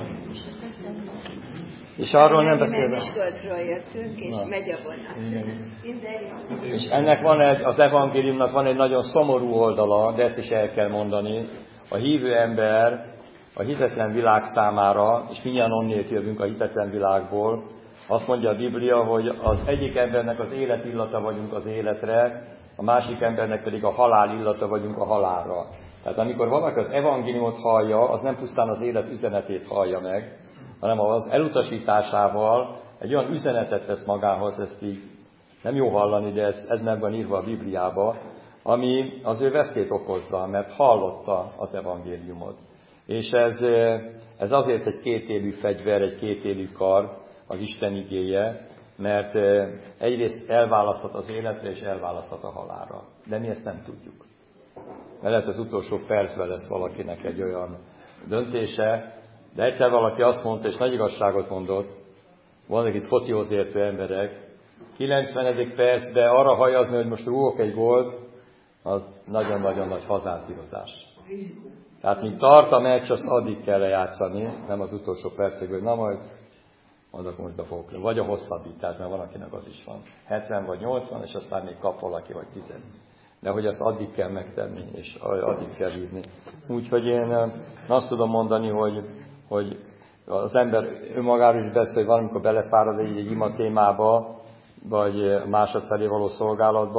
És arról nem beszélve. Miskolcról jöttünk, és megy a vonat. És ennek van az evangéliumnak van egy nagyon szomorú oldala, de ezt is el kell mondani. A hívő ember a hitetlen világ számára, és mindjárt onnét jövünk a hitetlen világból, azt mondja a Biblia, hogy az egyik embernek az élet illata vagyunk az életre, a másik embernek pedig a halál illata vagyunk a halálra. Tehát amikor valaki az evangéliumot hallja, az nem pusztán az élet üzenetét hallja meg, hanem az elutasításával egy olyan üzenetet vesz magához, ezt így nem jó hallani, de ez meg van írva a Bibliába, ami az ő veszélyt okozza, mert hallotta az evangéliumot. És ez azért egy kétélű fegyver, egy kétélű kar, az Isten igéje, mert egyrészt elválaszthat az életre, és elválaszthat a halálra. De mi ezt nem tudjuk. Mert lehet az utolsó percben lesz valakinek egy olyan döntése, de egyszer valaki azt mondta, és nagy igazságot mondott, vannak itt focihoz értő emberek, 90. percben arra hajazni, hogy most rúgok egy gólt, az nagyon-nagyon nagy hazártírozás. Tehát míg tart a meccs, azt addig kell lejátszani, nem az utolsó percekből, na majd most be fogok lőni. Vagy a hosszabbítás, mert van, akinek az is van. 70 vagy 80, és aztán még kap valaki, vagy 10. De hogy azt addig kell megtenni, és addig kell hívni. Úgyhogy én azt tudom mondani, hogy az ember önmagáról is beszél, hogy valamikor belefárad egy ima témába, vagy másodfelé való szolgálatba,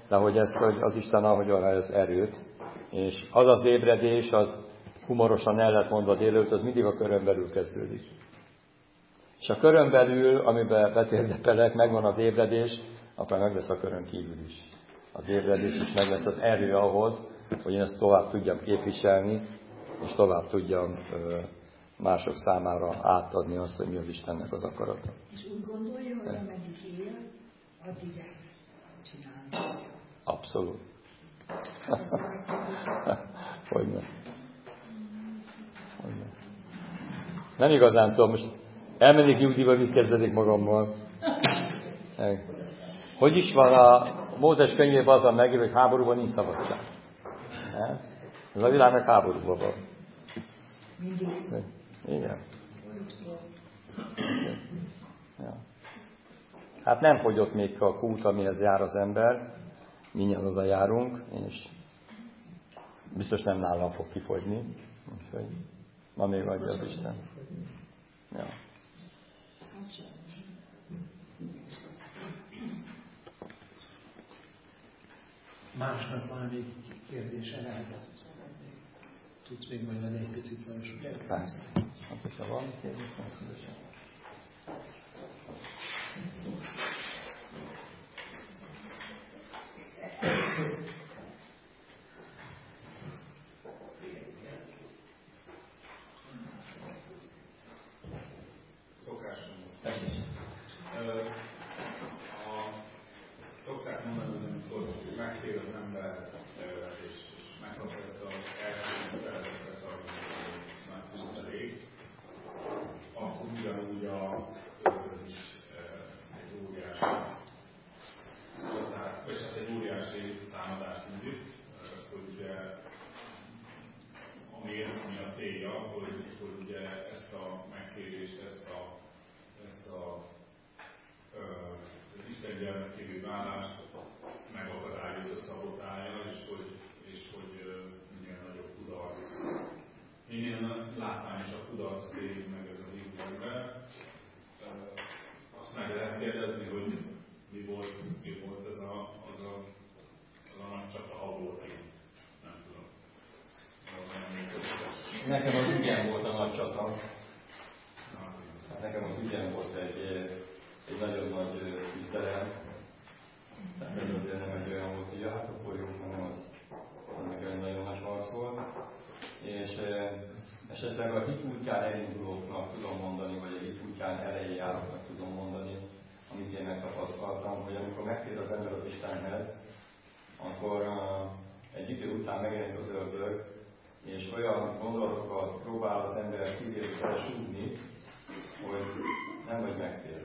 de hogy az Isten ahogy arra ez erőt, és az az ébredés, az humorosan el lett mondva délelőtt, az mindig a körön belül kezdődik. És a körön belül, amiben betérdepelek, megvan az ébredés, akkor meg lesz a körön kívül is. Az ébredés is meg lesz az erő ahhoz, hogy én ezt tovább tudjam képviselni, és tovább tudjam mások számára átadni azt, hogy mi az Istennek az akarata. És úgy gondolja, hogy ameddig él, addig ezt csinálni. Abszolút. Hogyne. Nem igazán tudom, most elmennék nyugdíjba, mit kezdedik magammal. Hogy is van a Mózes könyvében azon megír, hogy háborúban nincs szabadság. Ez a világ meg háborúban van. Igen. Ja. Hát nem fogyott még a kút, amihez jár az ember. Mindjárt oda járunk, és biztos nem nálam fog kifogyni. Úgyhogy ma még adja az Isten. Ja. Másnak valami kérdése lehet? Tudsz még majd venni egy picit valósul? Persze. Hát, hogyha van kérdés, nem szívesen. Szokták mondani, hogy amikor megtér az ember, és megkapja ezt az első szeretetet, amit már tudod elég, akkor ugyanúgy a ördög is egy óriási csatát, vagy hát egy óriási támadást indít, hogy ugye ami a célja, hogy ugye ezt a megtérést, ezt a az Isten gyermekévé válást megakadályozza, szabotálja, és hogy minél nagyobb kudarc, minél látványosabb kudarcot éljük meg ez az időben. Azt meg lehet kérdezni, hogy mi volt ez az a nagy csata, ha volt így. Nem tudom. Nekem az ügyen volt a nagy csata. Nekem az ügyen volt egy nagyon nagy küzdelem. Tehát ez azért nem egy olyan volt, hogy hát akkor jó, hanem az egy nagyon nagy harc volt. És esetleg a hit útján elindulóknak tudom mondani, vagy a hit útján elején járóknak tudom mondani, amit én megtapasztaltam, hogy amikor megtér az ember az Istenhez, akkor egy idő után megjelenik az ördög, és olyan gondolatokat próbál az ember szívébe súgni, hogy nem vagy megtérve.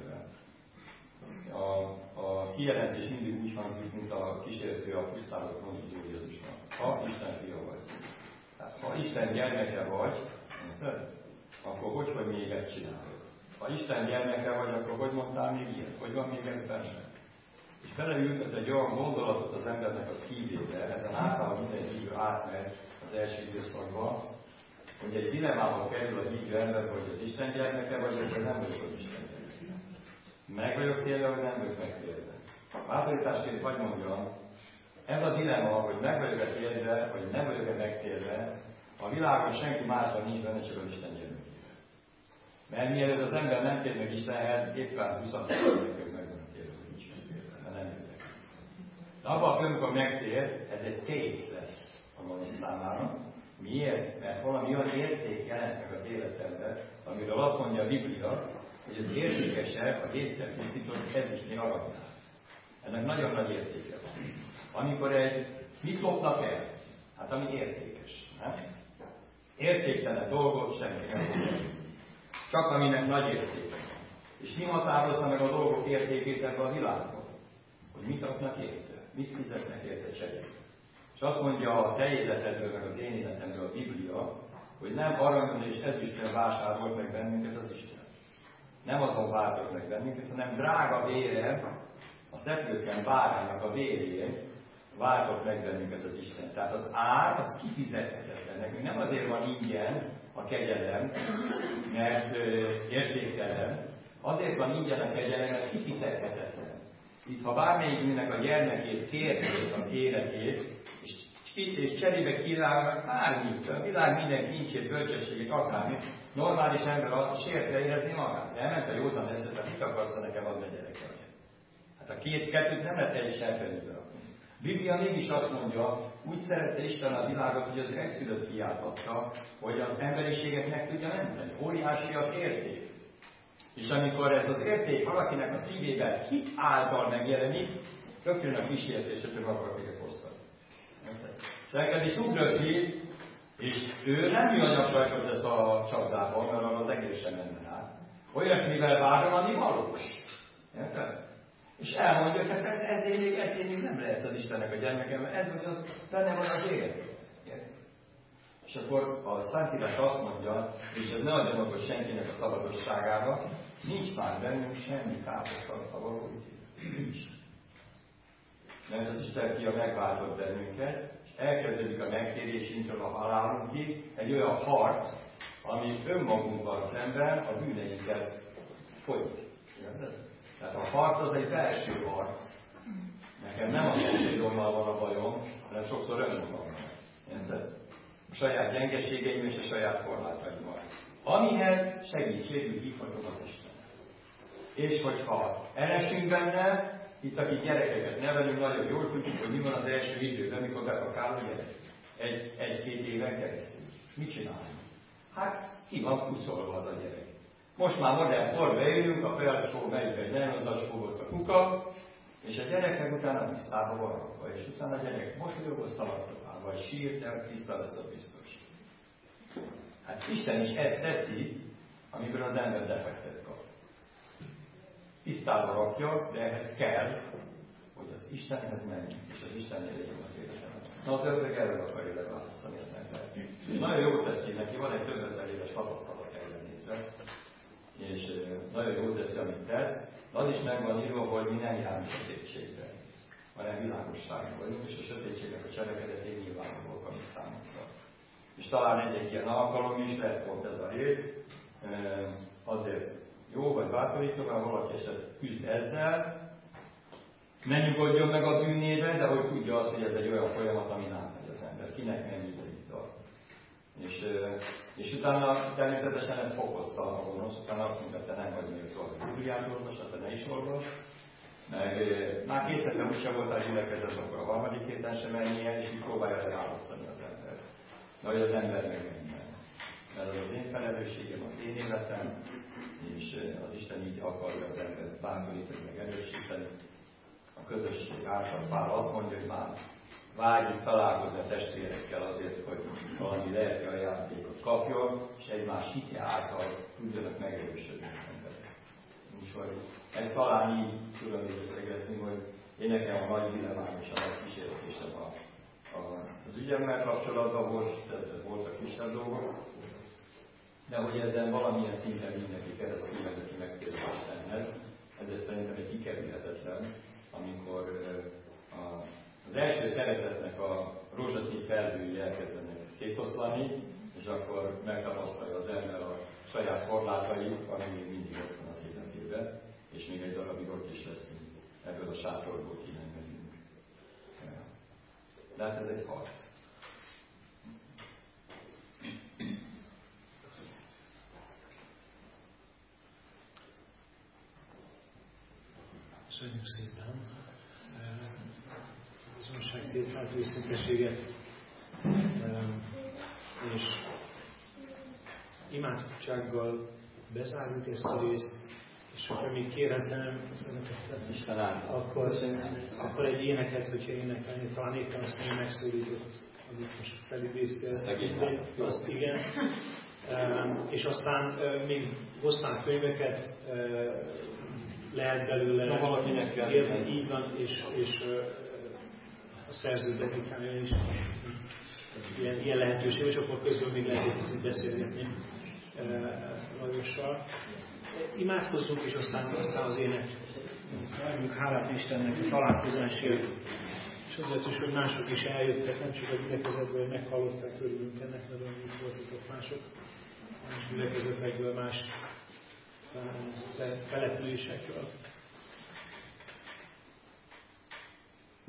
A kijelentés mindig úgy hangzik, mint a kísértő a pusztába mondta Jézusnak. Ha Isten fia vagy. Tehát, ha Isten gyermeke vagy, akkor hogy még ezt csinálod? Ha Isten gyermeke vagy, akkor hogy mondtál még ilyet? Hogy van még ez benne? És beleültet egy olyan gondolatot az embernek a szívébe, ezen általában minden hívő átmegy az első időszakban, hogy egy dilemmába kerül a hívő ember, hogy az Isten gyermeke vagy, hogy nem vagyok az Isten gyermeke. Meg vagyok térve, vagy nem vagyok megtérve. Bátorításként vagy mondjam, ez a dilemma, hogy meg vagyok-e térve, vagy nem vagyok-e megtérve, a világon senki másban nincs benne, csak az Isten gyermekében. Mert mielőtt az ember nem tér meg Istenhez, éppen 20 évek meg van térve, hogy nincs megtérve, mert nem értek. De abban a pillanatban, amikor megtér, ez egy tét lesz a valami számára. Miért? Mert valami olyan érték jelent meg az életemben, amiről azt mondja a Biblia, hogy az értékesebb a hétszer tisztított ezüstnél aranynál. Ennek nagyon nagy értéke van. Amikor mit lopnak el? Hát ami értékes. Nem? Értéktelen dolgot senki nem tud. Csak aminek nagy értéke van. És mi határozza meg a dolgok értékét ebben a világban? Hogy mit adnak érte? Mit fizetnek érte cserébe? És azt mondja a te életedről, meg az én életemről a Biblia, hogy nem aranyon és ezüstön vásárolt meg bennünket az Isten. Nem azon váltott meg bennünket, hanem drága vére, a szeplőken báránynak a vérén váltott meg bennünket az Isten. Tehát az ár, az kifizethetetlen. Nekünk nem azért van ingyen a kegyelem, mert értéktelen. Azért van ingyen a kegyelem, mert kifizethetetlen. Itt, ha bármelyikünknek a gyermekét kérnék az életét, és cserébe kívánnak bármit, a világ minden kincsét, bölcsességét, akármit, normális ember a sértve érezni magát. Elment a józan eszedbe, mit akarsz nekem adni a gyerekem? Hát a kettőt nem lehet egy serpenyőbe rakni. Biblia mégis azt mondja, úgy szerette Isten a világot, hogy az egyszülött fiát adta, hogy az emberiséget meg tudja menteni. Óriási az érték. És amikor ez az érték valakinek a szívében hit által megjelenik, rögtön a kísértésetől meg akarok hoztani. És elkezd is ugrani, és ő nem műanyag sajtot lesz a csapdában, mert arra az egész sem menne át. Olyasmivel vádol, ami valós. Érted? És elmondja, hogy hát ez még nem lehet az Istennek a gyermekem, mert ez vagy az benne van az élet. És akkor a Szentírás azt mondja, és ez ne adjon okot senkinek a szabadosságára, nincs már bennünk semmi káposztalata való nincs. Mert az Isten fia megváltott bennünket, és elkezdődik a megtérésünktől a halálunkig egy olyan harc, ami önmagunkkal szemben a bűneinkhez folyik. Tehát a harc az egy belső harc. Nekem nem a szomszédommal van a bajom, hanem sokszor önmagammal. A saját gyengeségeim és a saját korlátaimmal. Amihez segítségül hívhatom az Isten. És hogyha elesünk benne, itt akik gyerekeket nevelünk, nagyon jól tudjuk, hogy mi van az első időben, amikor bekakál a gyerek. Egy-két éven keresztül. Mit csinálunk? Hát ki van pucolva az a gyerek. Most már modern korba élünk, a felcsó megy egy nejlonzacskóhoz a kuka, és a gyerekek utána tisztába van rakva, és utána a gyerek mosolyogva szalad tovább, vagy sír, de tiszta lesz a biztos. Hát Isten is ezt teszi, amikor az ember defektet kap. Tisztába rakja, de ehhez kell, hogy az Istenhez menjünk, és az Istennél legyen az életemet. Na, az ördög erről akarja leválasztani az ember. És nagyon jól teszi neki, van egy több ezer éves tapasztalat ellenészre, és nagyon jól teszi, amit tesz, de az is meg van írva, hogy mi nem járunk sötétségbe, hanem világosságban vagyunk, és a sötétségnek a cselekedetén nyilvánvalók a mi számunkra. És talán egy ilyen alkalom is lehet pont ez a rész, azért jó vagy bátorító, mert valaki esetleg küzd ezzel, ne nyugodjon meg a bűnébe, de hogy tudja azt, hogy ez egy olyan folyamat, ami átmegy az ember. Kinek mennyi ideig tart. És utána természetesen ez fokozta a gonosz, utána azt mondta, te nem vagy még a Bibliát olvasod, te ne is olvas. Meg már 2 hete úgyse voltál gyülekezet, akkor a 3. héten sem menjen, és így próbálja leválasztani az ember. De hogy az ember megmenjen. Mert az az én felelősségem, az én életem, és az Isten így akarja az embert bátorítani, meg erősíteni. A közösség által Pál azt mondja, hogy már vágyik találkozni a testvérekkel azért, hogy valami lelki ajándékot kapjon, és egymás hitje által tudjanak megerősödni az emberek. Úgyhogy ezt talán így tudom összegezni, hogy én nekem a nagy dilemmám és a nagy kísérletésem az ügyemmel kapcsolatban volt, tehát voltak kisebb dolgok, de hogy ezen valamilyen szinten mindenki keresztül megy, aki megtérül Istenhez, ez szerintem egy kikerülhetetlen, amikor az első szeretetnek a rózsaszín felhői elkezdenek szétoszlani, és akkor megtapasztalja az ember a saját korlátait, ami még mindig ott van az életében, és még egy darabig ott is leszünk. Ebből a sátorból ki nem megyünk. De hát ez egy harc. Köszönjük szépen! Bizonságtételt, őszintességet, és imádsággal bezárjuk ezt a részt, és ha még kérhetem, akkor egy éneket, hogyha énekelni, talán éppen azt nem megszólított, amit most felidéztél. Azt igen. És aztán még hoztál könyveket, lehet belőle valakinek érni, így van, és a szerző dedikálja is ilyen lehetőség, és akkor közben még lehet egy kicsit beszélgetni Lajossal. Imádkozzunk, és aztán az ének. Adjuk hálát Istennek a találkozásért, és azért is, hogy mások is eljöttek, nem csak a gyülekezetből, hogy meghallották körülünk ennek, mert amúgy voltatok mások, más gyülekezetekből, más településekről.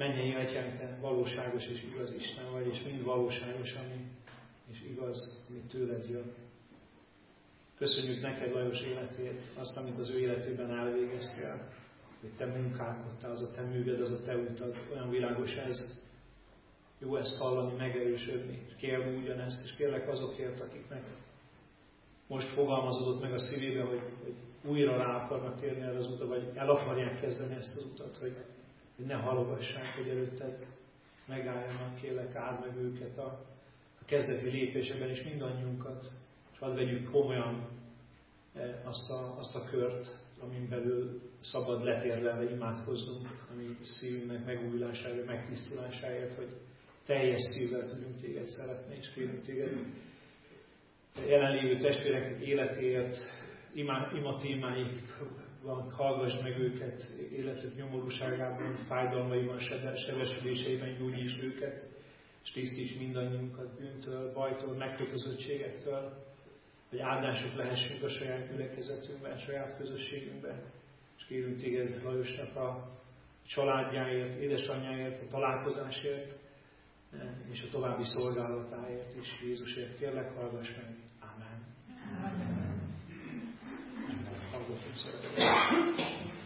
mennyei Atyánk, Te valóságos és igaz Isten vagy, és mind valóságos, ami és igaz, ami tőled jön. Köszönjük neked Lajos életét, azt, amit az ő életében elvégeztél, hogy Te munkálkodtál, az a Te műved, az a Te utad, olyan világos ez. Jó ezt hallani, megerősödni. Kérem ugyanezt, és kérlek azokért, akiknek most fogalmazódott meg a szívébe, hogy újra rá akarnak térni erre az utat, vagy el akarják kezdeni ezt az utat, hogy ne halogassák, hogy előtted megálljanak, kérlek, áld meg őket a kezdeti lépésekben, és mindannyiunkat, és hadd vegyük komolyan azt a kört, amin belül szabad letérlelve imádkoznunk, ami szívünknek megújulásáért, megtisztulásáért, hogy teljes szívvel tudjunk Téged szeretni, és kérünk Téged jelenlévő testvérek életéért, imatémáikban hallgass meg őket, életük nyomorúságában, fájdalmaiban, sebesüléseiben gyógyítsd őket, és tisztíts mindannyiunkat bűntől, bajtól, megkötözöttségektől, hogy áldások lehessünk a saját gyülekezetünkben, a saját közösségünkben. És kérünk Téged Lajosnak a családjáért, édesanyjáért, a találkozásért, és a további szolgálatáért is. Jézusért kérlek, hallgass meg. Ámen. Hallgatunk szeretettel.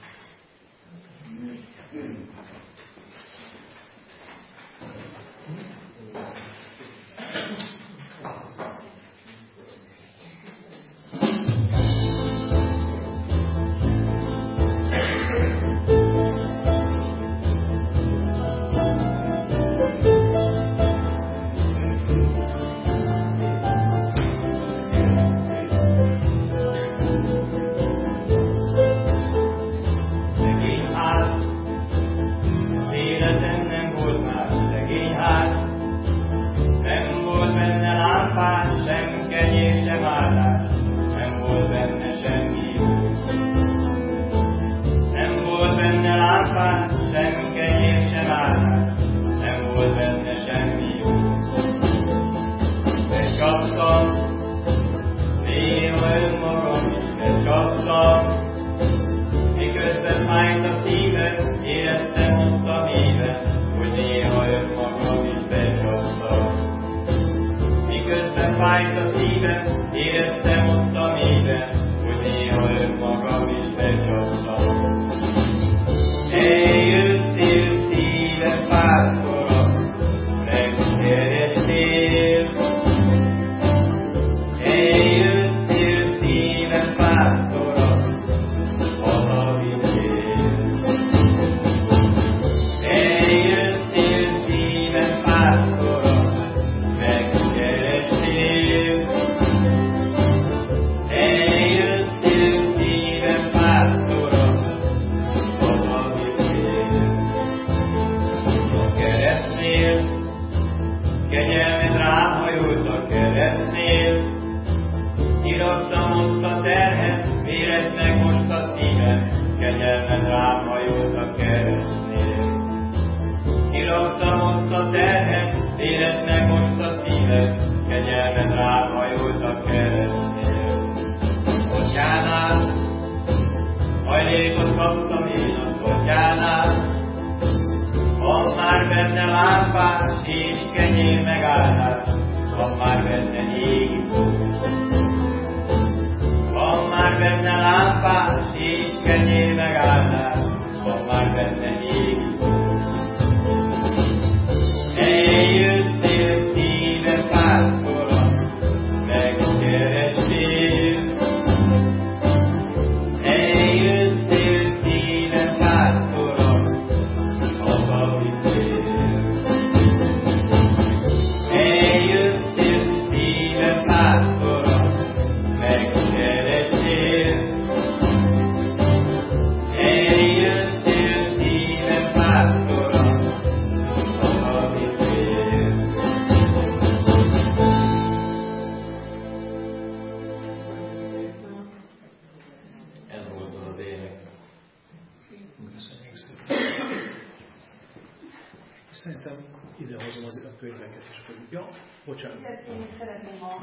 Szerintem idehozom a könyveket is. Ja, bocsánat. Én szeretném a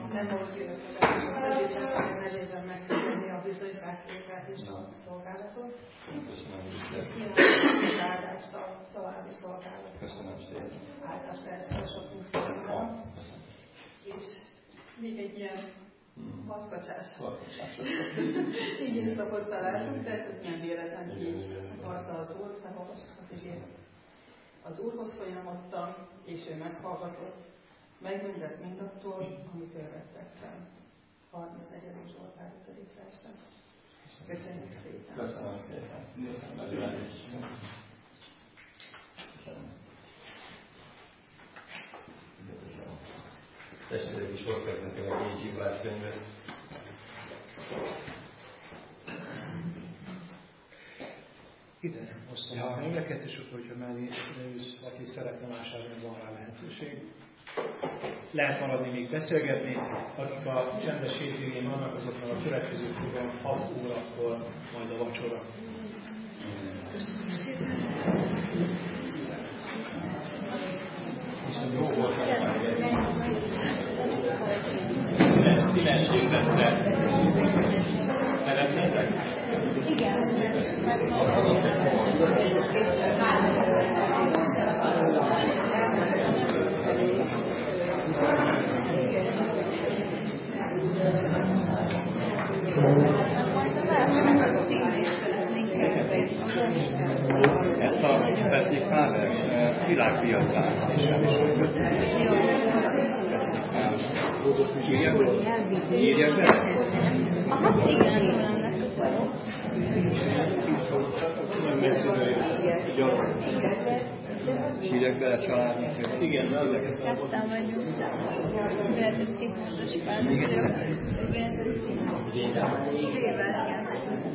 memóriákat nevében megköszönni a bizonyságtételt és a szolgálatot. Köszönöm. És kívánom az áldást a további szolgálatot. általástársadalmasok munkában, és még egy ilyen vadkacsás. Így is szokott találtunk, tehát ez nem véletlen, hogy így akarta az Úr, felolvassuk az igét. Az Úrhoz folyamodtam, és ő meghallgatott, megmondott mindattól, amit ő rettettem. 34. Zsoltár 5. verse. Köszönjük szépen! Köszönöm szépen! Köszönöm. Testvérek is hoztak nekem egy így híváskönyvet. Ide hoztam a könyveket, és akkor, hogyha mellé ülsz, aki szeretne vásárolni, van rá lehetőség. Lehet maradni, még beszélgetni. Akik a csendes hétvégén vannak, azoknak a következő program 6 órakor majd a vacsora. Köszönöm szépen! Jó volt, színességben szeretnétek? Igen. Ezt a Veszik Fázer világpiacán is el is írják be? Aha, igen, annak köszönöm. Nem messziről Írják be a családnak? Igen, de ezeket Kezdtem vagyunk. Vértes típusos párosok. Vértes típusos. Igen.